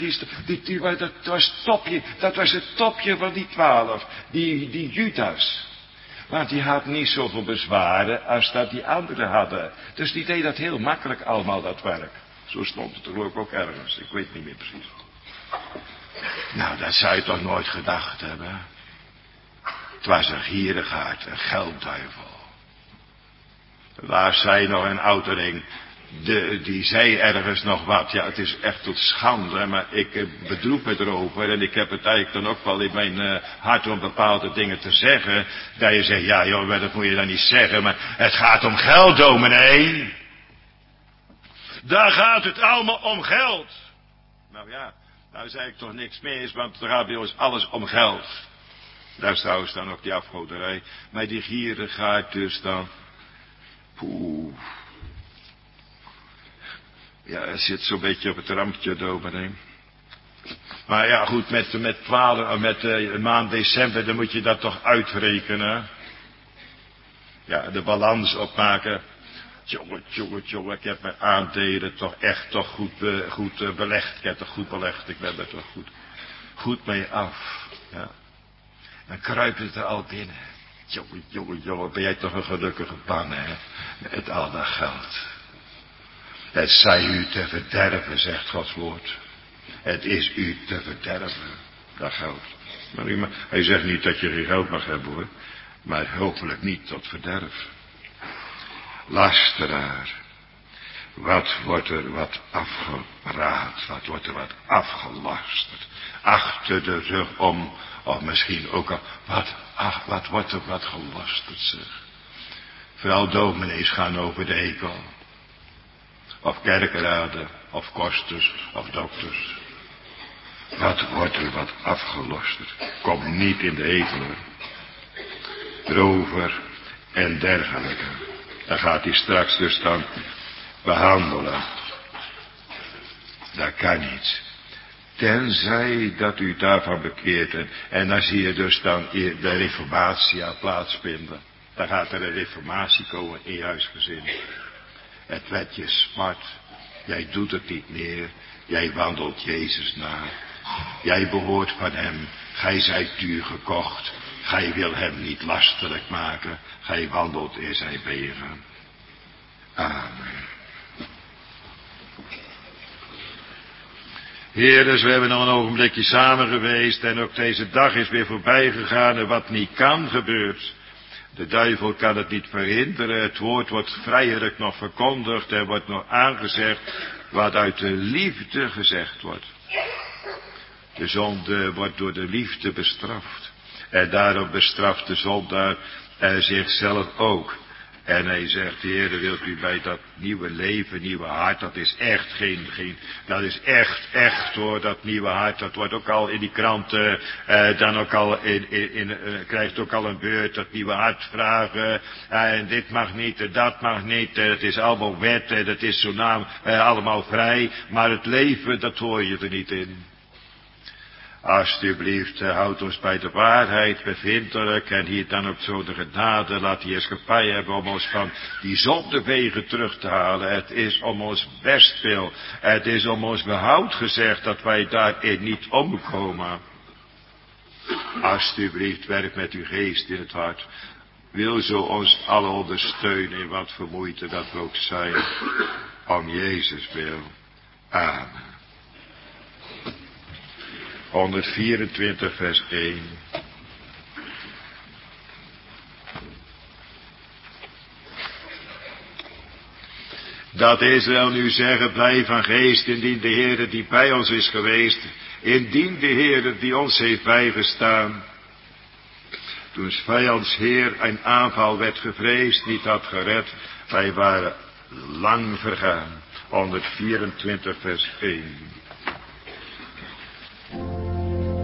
dat was het topje van die 12. Die Judas. Want die had niet zoveel bezwaren als dat die anderen hadden. Dus die deed dat heel makkelijk allemaal, dat werk. Zo stond het er geloof ik ook ergens, ik weet niet meer precies. Nou, dat zou je toch nooit gedacht hebben. Het was een gierigaard, een geldduivel. Waar zei nog een ouderling, die zei ergens nog wat. Ja, het is echt tot schande, maar ik bedroef me erover. En ik heb het eigenlijk dan ook wel in mijn hart om bepaalde dingen te zeggen. Dat je zegt, ja joh, dat moet je dan niet zeggen. Maar het gaat om geld, dominee. Daar gaat het allemaal om geld. Nou ja, nou zei ik toch niks mis, want er gaat bij ons alles om geld. Daar is trouwens dan ook die afgoderij. Maar die gierigheid dus dan. Poeh. Ja, hij zit zo'n beetje op het rampje, dominee. Maar ja, goed, met maand december, dan moet je dat toch uitrekenen. Ja, de balans opmaken. Jongen, ik heb mijn aandelen toch echt goed belegd. Ik heb het goed belegd, ik ben er toch goed mee af. Ja. Dan kruipt het er al binnen. Jongen, ben jij toch een gelukkige man, hè? Met al dat geld. Het zij u te verderven, zegt Gods woord. Het is u te verderven, dat geld. Maar hij zegt niet dat je geen geld mag hebben, hoor. Maar hopelijk niet tot verderf. Lasteraar. Wat wordt er wat afgeraad? Wat wordt er wat afgelasterd? Achter de rug om. Of misschien ook al. Wat wordt er wat gelasterd, zeg. Vooral dominees gaan over de hekel. Of kerkenraden. Of kosters. Of dokters. Wat wordt er wat afgelasterd? Kom niet in de hekel. Rover en dergelijke. Dan gaat hij straks dus dan behandelen. Dat kan niet. Tenzij dat u daarvan bekeert. En dan zie je dus dan de reformatie plaatsvinden. Dan gaat er een reformatie komen in je huisgezin. Het werd je smart. Jij doet het niet meer. Jij wandelt Jezus na. Jij behoort van hem. Gij zijt duur gekocht. Gij wil hem niet lastelijk maken. Gij wandelt in zijn wegen. Amen. Heer, dus we hebben nog een ogenblikje samen geweest en ook deze dag is weer voorbij gegaan en wat niet kan gebeurt. De duivel kan het niet verhinderen, het woord wordt vrijelijk nog verkondigd, er wordt nog aangezegd wat uit de liefde gezegd wordt. De zonde wordt door de liefde bestraft en daarom bestraft de zondaar zichzelf ook. En hij zegt, Heer, wilt u bij dat nieuwe leven, nieuwe hart, dat is echt dat is echt hoor, dat nieuwe hart, dat wordt ook al in die kranten, dan ook al krijgt ook al een beurt, dat nieuwe hart vragen, en dit mag niet, en dat mag niet, het is allemaal wet, dat is zo naam, allemaal vrij, maar het leven, dat hoor je er niet in. Alsjeblieft, houd ons bij de waarheid bevindelijk en hier dan ook zo de genade, laat die heerschappij hebben om ons van die zondewegen terug te halen. Het is om ons bestwil, het is om ons behoud gezegd dat wij daarin niet omkomen. Alsjeblieft, werk met uw geest in het hart. Wil zo ons alle ondersteunen in wat voor moeite dat we ook zijn. Om Jezus wil. Amen. 124 vers 1. Dat Israël nu zeggen, blij van geest, indien de Heere die bij ons is geweest, indien de Heere die ons heeft bijgestaan, toen vijands Heer een aanval werd gevreesd, niet had gered, wij waren lang vergaan. 124 vers 1.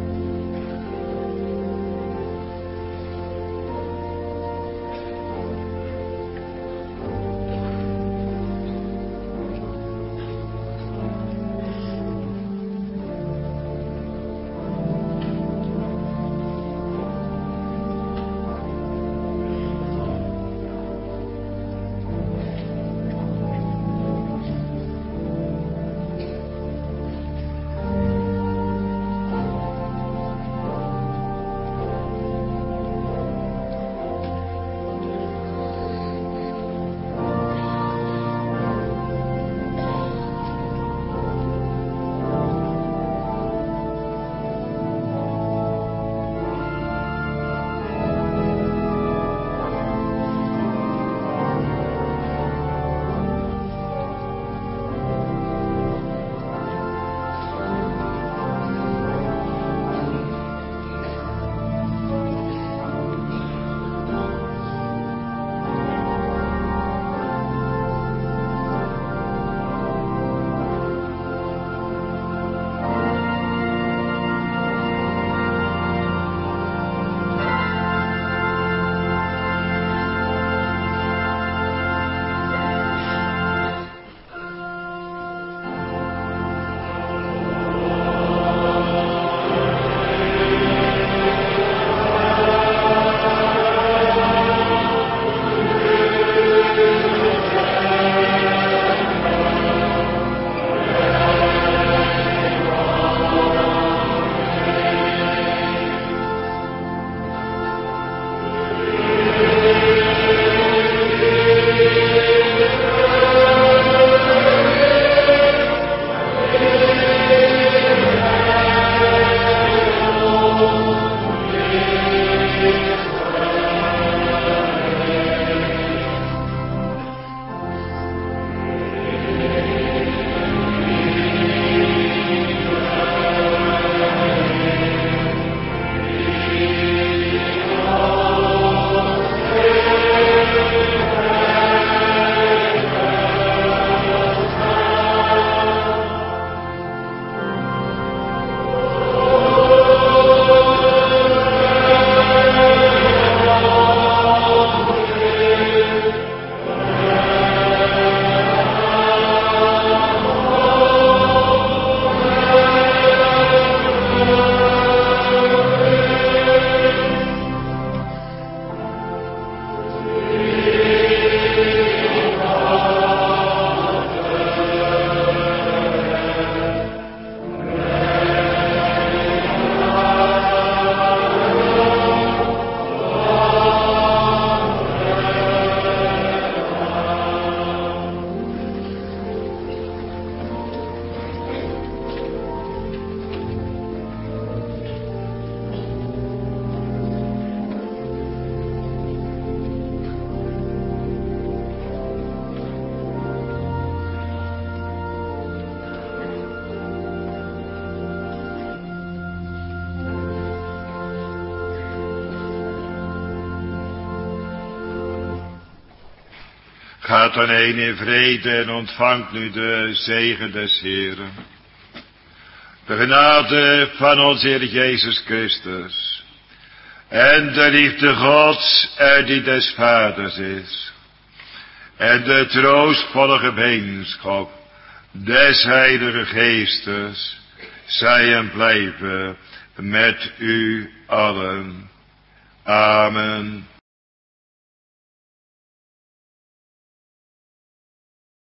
Gaat dan heen in vrede en ontvangt nu de zegen des Heeren. De genade van onze Heer Jezus Christus. En de liefde Gods die des Vaders is. En de troostvolle gemeenschap des Heilige Geestes. Zij en blijven met u allen. Amen.